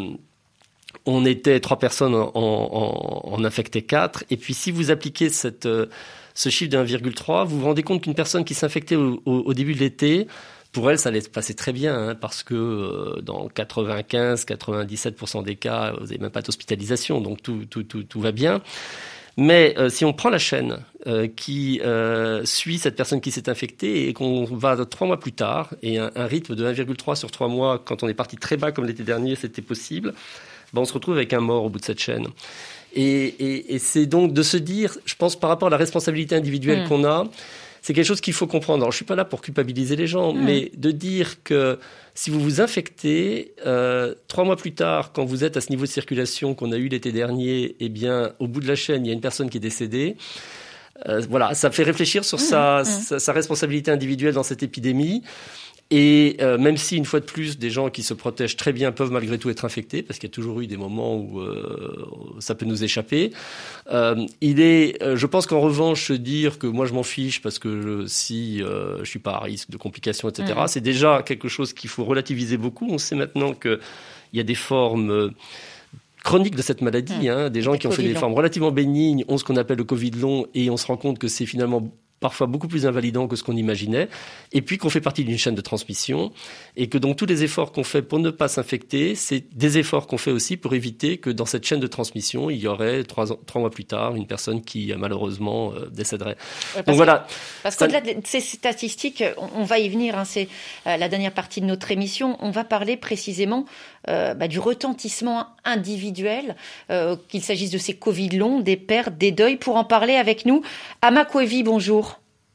on était trois personnes en, en, en infectaient quatre, et puis si vous appliquez cette, euh, ce chiffre de un virgule trois, vous vous rendez compte qu'une personne qui s'infectait au, au, au début de l'été, pour elle, ça allait se passer très bien, hein, parce que euh, dans quatre-vingt-quinze à quatre-vingt-dix-sept pour cent des cas, vous n'avez même pas d'hospitalisation, donc tout, tout, tout, tout va bien. Mais euh, si on prend la chaîne euh, qui euh, suit cette personne qui s'est infectée et qu'on va trois mois plus tard, et un, un rythme de un virgule trois sur trois mois, quand on est parti très bas comme l'été dernier, c'était possible, ben on se retrouve avec un mort au bout de cette chaîne. Et, et, et c'est donc de se dire, je pense par rapport à la responsabilité individuelle mmh. qu'on a, c'est quelque chose qu'il faut comprendre. Alors, je suis pas là pour culpabiliser les gens, mmh. mais de dire que si vous vous infectez, euh, trois mois plus tard, quand vous êtes à ce niveau de circulation qu'on a eu l'été dernier, eh bien, au bout de la chaîne, il y a une personne qui est décédée. Euh, voilà, ça fait réfléchir sur mmh. sa, mmh. sa, sa responsabilité individuelle dans cette épidémie. Et euh, même si, une fois de plus, des gens qui se protègent très bien peuvent malgré tout être infectés, parce qu'il y a toujours eu des moments où euh, ça peut nous échapper, euh, il est, euh, je pense qu'en revanche, se dire que moi je m'en fiche parce que je, si euh, je suis pas à risque de complications, et cetera, mmh. c'est déjà quelque chose qu'il faut relativiser beaucoup. On sait maintenant qu'il y a des formes euh, chroniques de cette maladie, mmh. hein, des gens qui ont fait des formes relativement bénignes ont ce qu'on appelle le Covid long, et on se rend compte que c'est finalement parfois beaucoup plus invalidant que ce qu'on imaginait, et puis qu'on fait partie d'une chaîne de transmission, et que donc tous les efforts qu'on fait pour ne pas s'infecter, c'est des efforts qu'on fait aussi pour éviter que dans cette chaîne de transmission, il y aurait trois, ans, trois mois plus tard une personne qui malheureusement euh, décéderait. Ouais, donc voilà. Parce ça... qu'au-delà de ces statistiques, on, on va y venir, hein, c'est euh, la dernière partie de notre émission, on va parler précisément euh, bah, du retentissement individuel, euh, qu'il s'agisse de ces Covid longs, des pertes, des deuils. Pour en parler avec nous, Ama Kwevi, bonjour.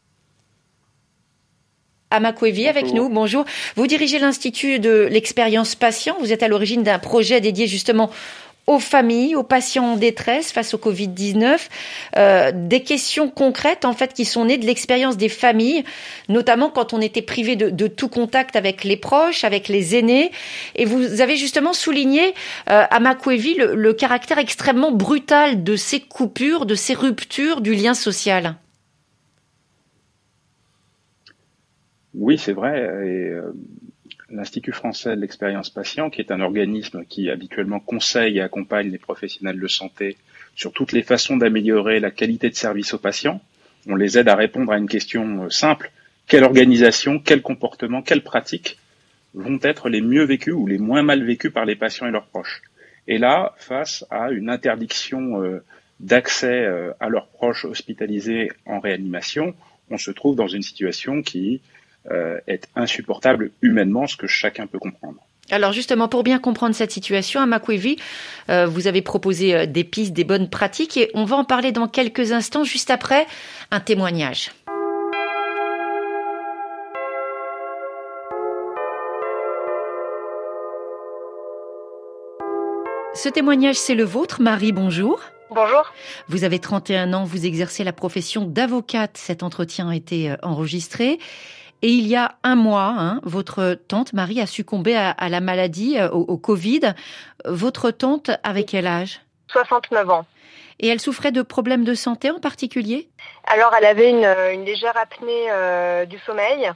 Ama Kwevi avec nous, bonjour. Vous dirigez l'Institut de l'expérience patient. Vous êtes à l'origine d'un projet dédié justement aux familles, aux patients en détresse face au covid dix-neuf. Euh, des questions concrètes en fait qui sont nées de l'expérience des familles, notamment quand on était privé de, de tout contact avec les proches, avec les aînés. Et vous avez justement souligné, euh, Ama Kwevi, le, le caractère extrêmement brutal de ces coupures, de ces ruptures du lien social. Oui, c'est vrai. Et, euh, l'Institut français de l'expérience patient, qui est un organisme qui habituellement conseille et accompagne les professionnels de santé sur toutes les façons d'améliorer la qualité de service aux patients, on les aide à répondre à une question simple. Quelle organisation, quel comportement, quelles pratiques vont être les mieux vécues ou les moins mal vécues par les patients et leurs proches? Et là, face à une interdiction euh, d'accès euh, à leurs proches hospitalisés en réanimation, on se trouve dans une situation qui Euh, est insupportable humainement, ce que chacun peut comprendre. Alors justement, pour bien comprendre cette situation, Ama Kwevi, euh, vous avez proposé euh, des pistes, des bonnes pratiques, et on va en parler dans quelques instants, juste après un témoignage. Ce témoignage, c'est le vôtre. Marie, bonjour. Bonjour. Vous avez trente et un ans, vous exercez la profession d'avocate. Cet entretien a été euh, enregistré. Et il y a un mois, hein, votre tante Marie a succombé à, à la maladie, au, au Covid. Votre tante avait quel âge ? soixante-neuf ans. Et elle souffrait de problèmes de santé en particulier ? Alors, elle avait une, une légère apnée euh, du sommeil.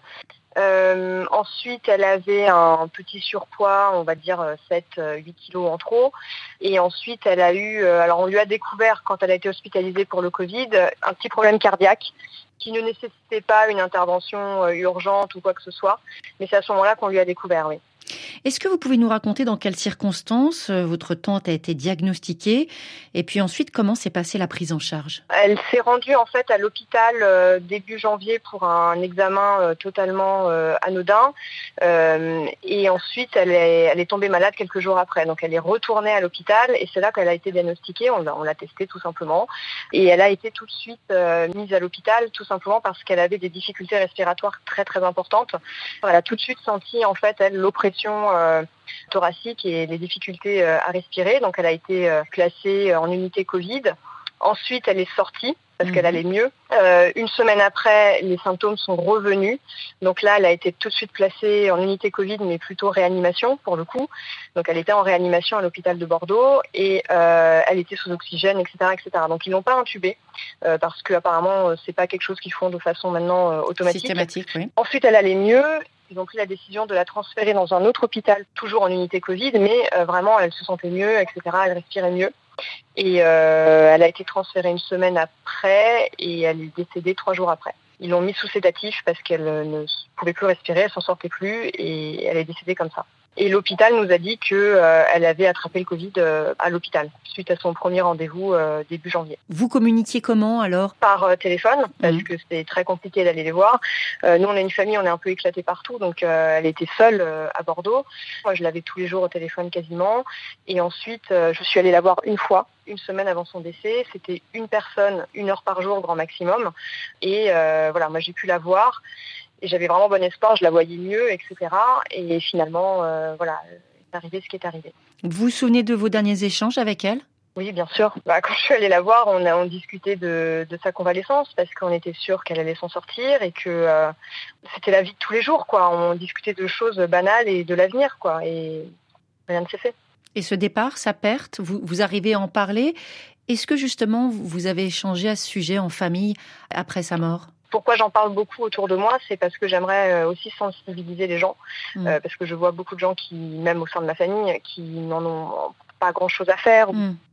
Euh, ensuite, elle avait un petit surpoids, on va dire sept à huit kilos en trop. Et ensuite, elle a eu, alors on lui a découvert quand elle a été hospitalisée pour le Covid, un petit problème cardiaque qui ne nécessitait pas une intervention urgente ou quoi que ce soit. Mais c'est à ce moment-là qu'on lui a découvert, oui. Est-ce que vous pouvez nous raconter dans quelles circonstances votre tante a été diagnostiquée et puis ensuite comment s'est passée la prise en charge ? Elle s'est rendue en fait à l'hôpital euh, début janvier pour un examen euh, totalement euh, anodin euh, et ensuite elle est, elle est tombée malade quelques jours après. Donc elle est retournée à l'hôpital et c'est là qu'elle a été diagnostiquée, on l'a, on l'a testée tout simplement et elle a été tout de suite euh, mise à l'hôpital tout simplement parce qu'elle avait des difficultés respiratoires très très importantes. Elle a tout de suite senti en fait elle l'oppression Euh, thoracique et les difficultés euh, à respirer. Donc elle a été euh, placée en unité Covid. Ensuite, elle est sortie parce mmh. qu'elle allait mieux. Euh, une semaine après, les symptômes sont revenus. Donc là, elle a été tout de suite placée en unité Covid, mais plutôt réanimation pour le coup. Donc elle était en réanimation à l'hôpital de Bordeaux et euh, elle était sous oxygène, et cetera, et cetera. Donc ils l'ont pas intubée euh, parce que apparemment c'est pas quelque chose qu'ils font de façon maintenant euh, automatique. Systématique, oui. Ensuite, elle allait mieux. Ils ont pris la décision de la transférer dans un autre hôpital, toujours en unité Covid, mais euh, vraiment, elle se sentait mieux, et cetera. Elle respirait mieux. Et euh, elle a été transférée une semaine après et elle est décédée trois jours après. Ils l'ont mis sous sédatif parce qu'elle ne pouvait plus respirer, elle s'en sortait plus et elle est décédée comme ça. Et l'hôpital nous a dit qu'elle euh, avait attrapé le Covid euh, à l'hôpital, suite à son premier rendez-vous euh, début janvier. Vous communiquiez comment alors ? Par euh, téléphone, parce mmh. que c'était très compliqué d'aller les voir. Euh, nous, on est une famille, on est un peu éclatés partout, donc euh, elle était seule euh, à Bordeaux. Moi, je l'avais tous les jours au téléphone quasiment. Et ensuite, euh, je suis allée la voir une fois, une semaine avant son décès. C'était une personne, une heure par jour, grand maximum. Et euh, voilà, moi, j'ai pu la voir. Et j'avais vraiment bon espoir, je la voyais mieux, et cetera. Et finalement, euh, voilà, est arrivé ce qui est arrivé. Vous vous souvenez de vos derniers échanges avec elle ? Oui, bien sûr. Bah, quand je suis allée la voir, on a on discutait de, de sa convalescence parce qu'on était sûr qu'elle allait s'en sortir et que euh, c'était la vie de tous les jours, quoi. On discutait de choses banales et de l'avenir, quoi. Et rien ne s'est fait. Et ce départ, sa perte, vous, vous arrivez à en parler ? Est-ce que justement, vous avez échangé à ce sujet en famille après sa mort ? Pourquoi j'en parle beaucoup autour de moi, c'est parce que j'aimerais aussi sensibiliser les gens, mmh. euh, parce que je vois beaucoup de gens qui, même au sein de ma famille, qui n'en ont pas grand-chose à faire, mmh.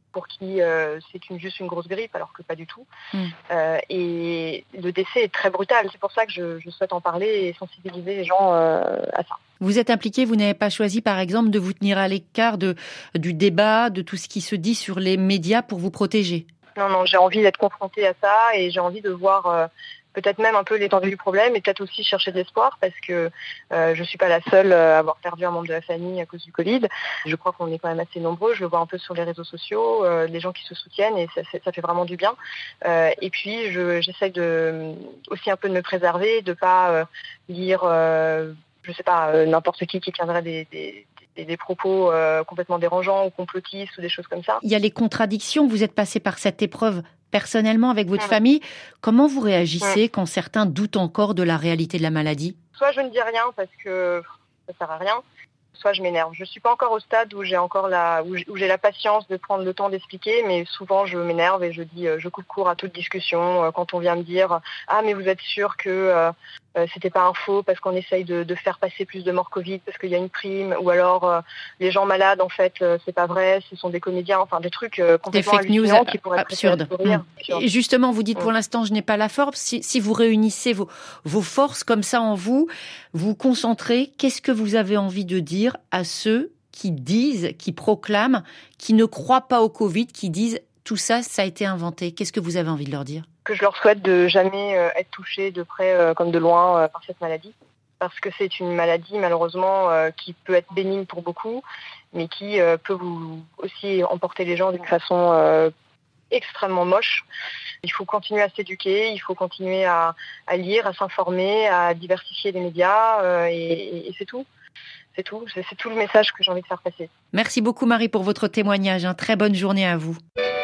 pour qui euh, c'est une, juste une grosse grippe, alors que pas du tout. Mmh. Euh, et le décès est très brutal. C'est pour ça que je, je souhaite en parler et sensibiliser les gens euh, à ça. Vous êtes impliqué, vous n'avez pas choisi par exemple de vous tenir à l'écart de, du débat, de tout ce qui se dit sur les médias pour vous protéger? Non, non, j'ai envie d'être confrontée à ça et j'ai envie de voir... Euh, peut-être même un peu l'étendue du problème et peut-être aussi chercher de l'espoir parce que euh, je ne suis pas la seule à avoir perdu un membre de la famille à cause du Covid. Je crois qu'on est quand même assez nombreux. Je le vois un peu sur les réseaux sociaux, euh, les gens qui se soutiennent et ça, ça fait vraiment du bien. Euh, et puis, je, j'essaie de, aussi un peu de me préserver, de ne pas euh, lire, euh, je ne sais pas, euh, n'importe qui qui tiendrait des... des des propos euh, complètement dérangeants ou complotistes ou des choses comme ça. Il y a les contradictions. Vous êtes passé par cette épreuve personnellement avec votre mmh. famille. Comment vous réagissez mmh. quand certains doutent encore de la réalité de la maladie? Soit je ne dis rien parce que ça ne sert à rien, soit je m'énerve. Je ne suis pas encore au stade où j'ai encore la, où j'ai la patience de prendre le temps d'expliquer, mais souvent je m'énerve et je dis, je coupe court à toute discussion quand on vient me dire « Ah, mais vous êtes sûr que euh, c'était pas un faux parce qu'on essaye de, de faire passer plus de morts Covid parce qu'il y a une prime » ou alors euh, « Les gens malades, en fait, euh, c'est pas vrai, ce sont des comédiens », enfin des trucs euh, complètement des fake news qui pourraient absurdes. Mmh. Et justement, vous dites mmh. pour l'instant, je n'ai pas la force. Si, si vous réunissez vos, vos forces comme ça en vous, vous concentrez, qu'est-ce que vous avez envie de dire à ceux qui disent, qui proclament, qui ne croient pas au Covid, qui disent tout ça, ça a été inventé? Qu'est-ce que vous avez envie de leur dire? Que je leur souhaite de jamais euh, être touchés de près euh, comme de loin euh, par cette maladie. Parce que c'est une maladie, malheureusement, euh, qui peut être bénigne pour beaucoup, mais qui euh, peut vous aussi emporter les gens d'une façon euh, extrêmement moche. Il faut continuer à s'éduquer, il faut continuer à, à lire, à s'informer, à diversifier les médias, euh, et, et c'est tout. C'est tout. C'est, c'est tout le message que j'ai envie de faire passer. Merci beaucoup Marie pour votre témoignage. Hein. Très bonne journée à vous.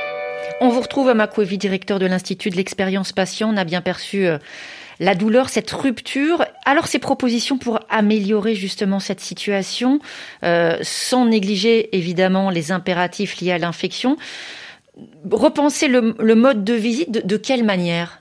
On vous retrouve à Makouevi, directeur de l'Institut de l'expérience patient. On a bien perçu euh, la douleur, cette rupture. Alors, ces propositions pour améliorer justement cette situation, euh, sans négliger évidemment les impératifs liés à l'infection. Repenser le, le mode de visite, de, de quelle manière?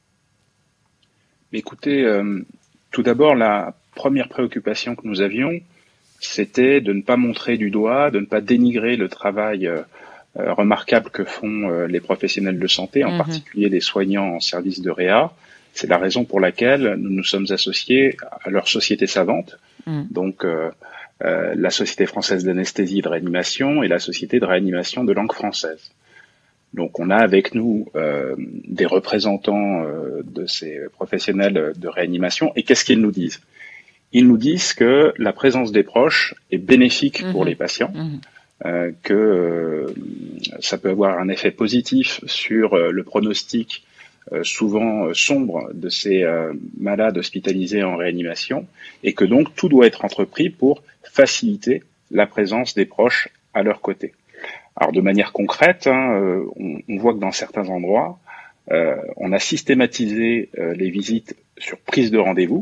Écoutez, euh, tout d'abord, la première préoccupation que nous avions, c'était de ne pas montrer du doigt, de ne pas dénigrer le travail euh, Euh, remarquables que font euh, les professionnels de santé, en mmh. particulier les soignants en service de réa. C'est la raison pour laquelle nous nous sommes associés à leur société savante, mmh. donc euh, euh, la Société française d'anesthésie et de réanimation et la Société de réanimation de langue française. Donc on a avec nous euh, des représentants euh, de ces professionnels de réanimation, et qu'est-ce qu'ils nous disent? Ils nous disent que la présence des proches est bénéfique mmh. pour les patients, mmh. Euh, que euh, ça peut avoir un effet positif sur euh, le pronostic euh, souvent euh, sombre de ces euh, malades hospitalisés en réanimation, et que donc tout doit être entrepris pour faciliter la présence des proches à leur côté. Alors de manière concrète, hein, euh, on, on voit que dans certains endroits, euh, on a systématisé euh, les visites sur prise de rendez-vous.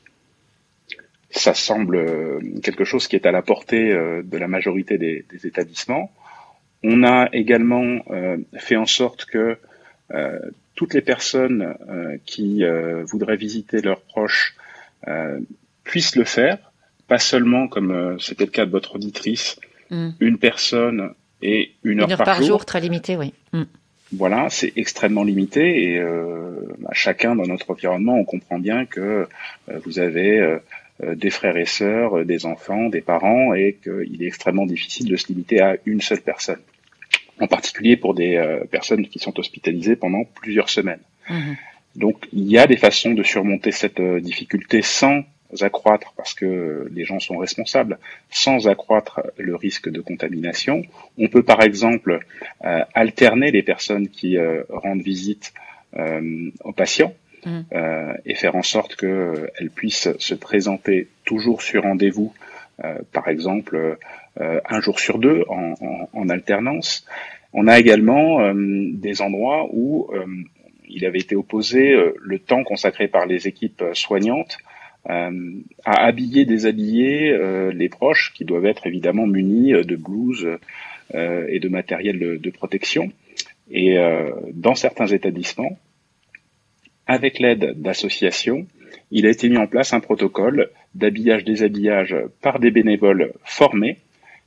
Ça semble quelque chose qui est à la portée de la majorité des, des établissements. On a également euh, fait en sorte que euh, toutes les personnes euh, qui euh, voudraient visiter leurs proches euh, puissent le faire, pas seulement comme euh, c'était le cas de votre auditrice, mmh. une personne et une, une heure, heure par, par jour. jour, très limité, oui. Mmh. Voilà, c'est extrêmement limité, et euh, bah, chacun dans notre environnement, on comprend bien que euh, vous avez euh, des frères et sœurs, des enfants, des parents, et qu'il est extrêmement difficile de se limiter à une seule personne. En particulier pour des euh, personnes qui sont hospitalisées pendant plusieurs semaines. Mmh. Donc il y a des façons de surmonter cette euh, difficulté sans accroître, parce que les gens sont responsables, sans accroître le risque de contamination. On peut par exemple euh, alterner les personnes qui euh, rendent visite euh, aux patients. Mmh. Euh, et faire en sorte qu'elles euh, puissent se présenter toujours sur rendez-vous, euh, par exemple euh, un jour sur deux en, en, en alternance. On a également euh, des endroits où euh, il avait été opposé euh, le temps consacré par les équipes soignantes euh, à habiller, déshabiller euh, les proches, qui doivent être évidemment munis de blouses euh, et de matériel de, de protection. Et euh, dans certains établissements, avec l'aide d'associations, il a été mis en place un protocole d'habillage-déshabillage par des bénévoles formés,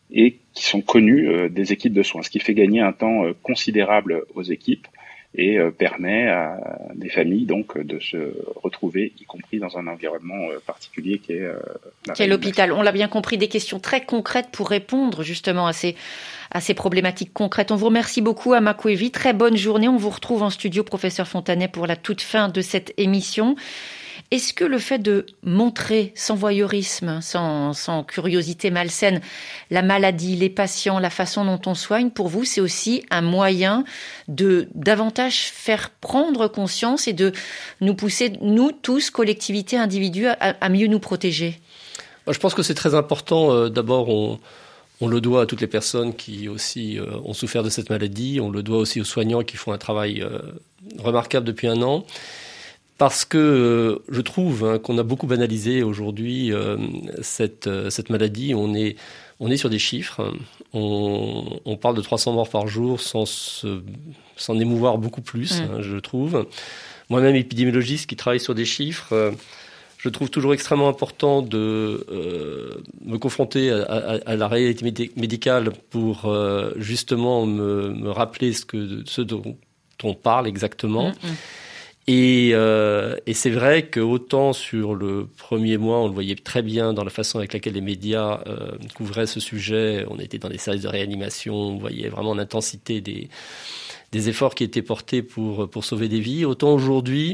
et qui sont connus euh, des équipes de soins, ce qui fait gagner un temps euh, considérable aux équipes et euh, permet à des familles donc de se retrouver, y compris dans un environnement euh, particulier qui est euh, la qui est l'hôpital. On l'a bien compris, des questions très concrètes pour répondre justement à ces à ces problématiques concrètes. On vous remercie beaucoup, Ama Kouevi. Très bonne journée. On vous retrouve en studio, professeur Fontanet, pour la toute fin de cette émission. Est-ce que le fait de montrer sans voyeurisme, sans, sans curiosité malsaine, la maladie, les patients, la façon dont on soigne, pour vous, c'est aussi un moyen de davantage faire prendre conscience et de nous pousser, nous tous, collectivités, individus, à, à mieux nous protéger? Je pense que c'est très important. D'abord, on, on le doit à toutes les personnes qui aussi ont souffert de cette maladie. On le doit aussi aux soignants qui font un travail remarquable depuis un an. Parce que euh, je trouve hein, qu'on a beaucoup banalisé aujourd'hui euh, cette, euh, cette maladie. On est, on est sur des chiffres. On, on parle de trois cents morts par jour sans se, s'en émouvoir beaucoup plus, mmh. hein, je trouve. Moi-même, épidémiologiste qui travaille sur des chiffres, euh, je trouve toujours extrêmement important de euh, me confronter à, à, à la réalité médicale pour euh, justement me, me rappeler ce, que, ce dont on parle exactement. Mmh. Et, euh, et c'est vrai que autant sur le premier mois, on le voyait très bien dans la façon avec laquelle les médias euh, couvraient ce sujet. On était dans des services de réanimation, on voyait vraiment l'intensité des, des efforts qui étaient portés pour, pour sauver des vies. Autant aujourd'hui,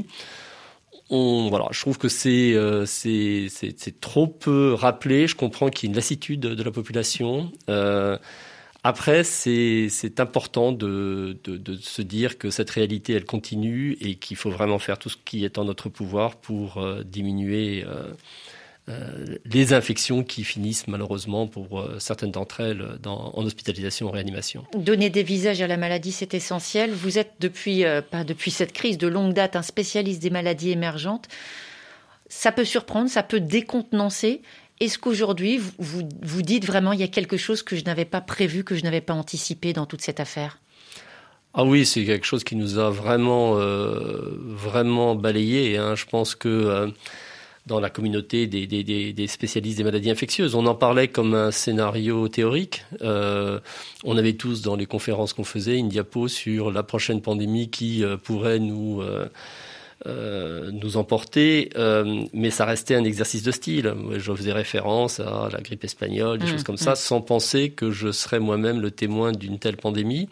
on, voilà, je trouve que c'est, euh, c'est, c'est, c'est trop peu rappelé. Je comprends qu'il y a une lassitude de la population. Euh, Après, c'est, c'est important de, de, de se dire que cette réalité, elle continue et qu'il faut vraiment faire tout ce qui est en notre pouvoir pour euh, diminuer euh, euh, les infections qui finissent malheureusement pour euh, certaines d'entre elles dans, en hospitalisation, en réanimation. Donner des visages à la maladie, c'est essentiel. Vous êtes depuis, euh, pas depuis cette crise, de longue date, un spécialiste des maladies émergentes. Ça peut surprendre, ça peut décontenancer. Est-ce qu'aujourd'hui, vous, vous, vous dites vraiment il y a quelque chose que je n'avais pas prévu, que je n'avais pas anticipé dans toute cette affaire? Ah oui, c'est quelque chose qui nous a vraiment, euh, vraiment balayé. Hein. Je pense que euh, dans la communauté des, des, des, des spécialistes des maladies infectieuses, on en parlait comme un scénario théorique. Euh, on avait tous dans les conférences qu'on faisait une diapo sur la prochaine pandémie qui euh, pourrait nous... Euh, Euh, nous emporter, euh, mais ça restait un exercice de style. Je faisais référence à la grippe espagnole, des mmh, choses comme mmh. ça, sans penser que je serais moi-même le témoin d'une telle pandémie.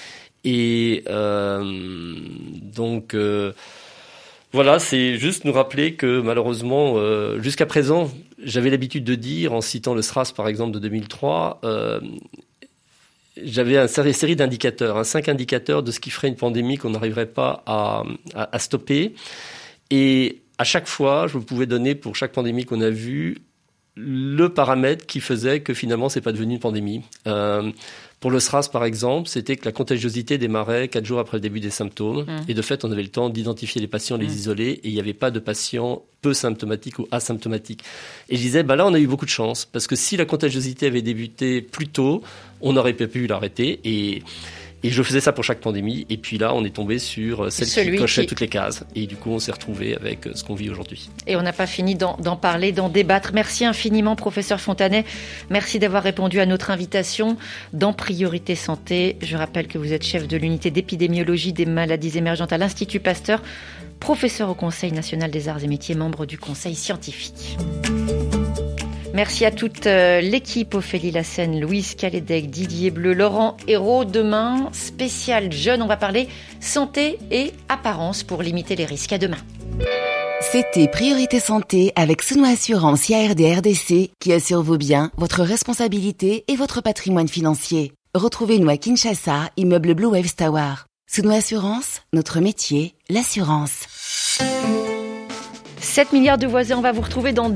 Et euh, donc, euh, voilà, c'est juste nous rappeler que malheureusement, euh, jusqu'à présent, j'avais l'habitude de dire, en citant le SRAS par exemple de deux mille trois, euh, j'avais une série, série d'indicateurs, hein, cinq indicateurs de ce qui ferait une pandémie qu'on n'arriverait pas à, à, à stopper. Et à chaque fois, je pouvais donner pour chaque pandémie qu'on a vue le paramètre qui faisait que finalement, c'est pas devenu une pandémie. Euh, pour le SRAS, par exemple, c'était que la contagiosité démarrait quatre jours après le début des symptômes. Mmh. Et de fait, on avait le temps d'identifier les patients, les mmh. isoler, et il n'y avait pas de patients peu symptomatiques ou asymptomatiques. Et je disais, bah là, on a eu beaucoup de chance, parce que si la contagiosité avait débuté plus tôt, on n'aurait pas pu l'arrêter. Et, et je faisais ça pour chaque pandémie. Et puis là, on est tombé sur celle Celui qui cochait qui... toutes les cases. Et du coup, on s'est retrouvé avec ce qu'on vit aujourd'hui. Et on n'a pas fini d'en, d'en parler, d'en débattre. Merci infiniment, professeur Fontanet. Merci d'avoir répondu à notre invitation dans Priorité Santé. Je rappelle que vous êtes chef de l'unité d'épidémiologie des maladies émergentes à l'Institut Pasteur, professeur au Conseil national des arts et métiers, membre du Conseil scientifique. Merci à toute l'équipe, Ophélie Lassène, Louise Calédec, Didier Bleu, Laurent Hérault. Demain, spécial jeune, on va parler santé et apparence pour limiter les risques. À demain. C'était Priorité Santé avec Souno Assurance I A R D R D C qui assure vos biens, votre responsabilité et votre patrimoine financier. Retrouvez-nous à Kinshasa, immeuble Blue Waves Tower. Souno Assurance, notre métier, l'assurance. sept milliards de voisins, on va vous retrouver dans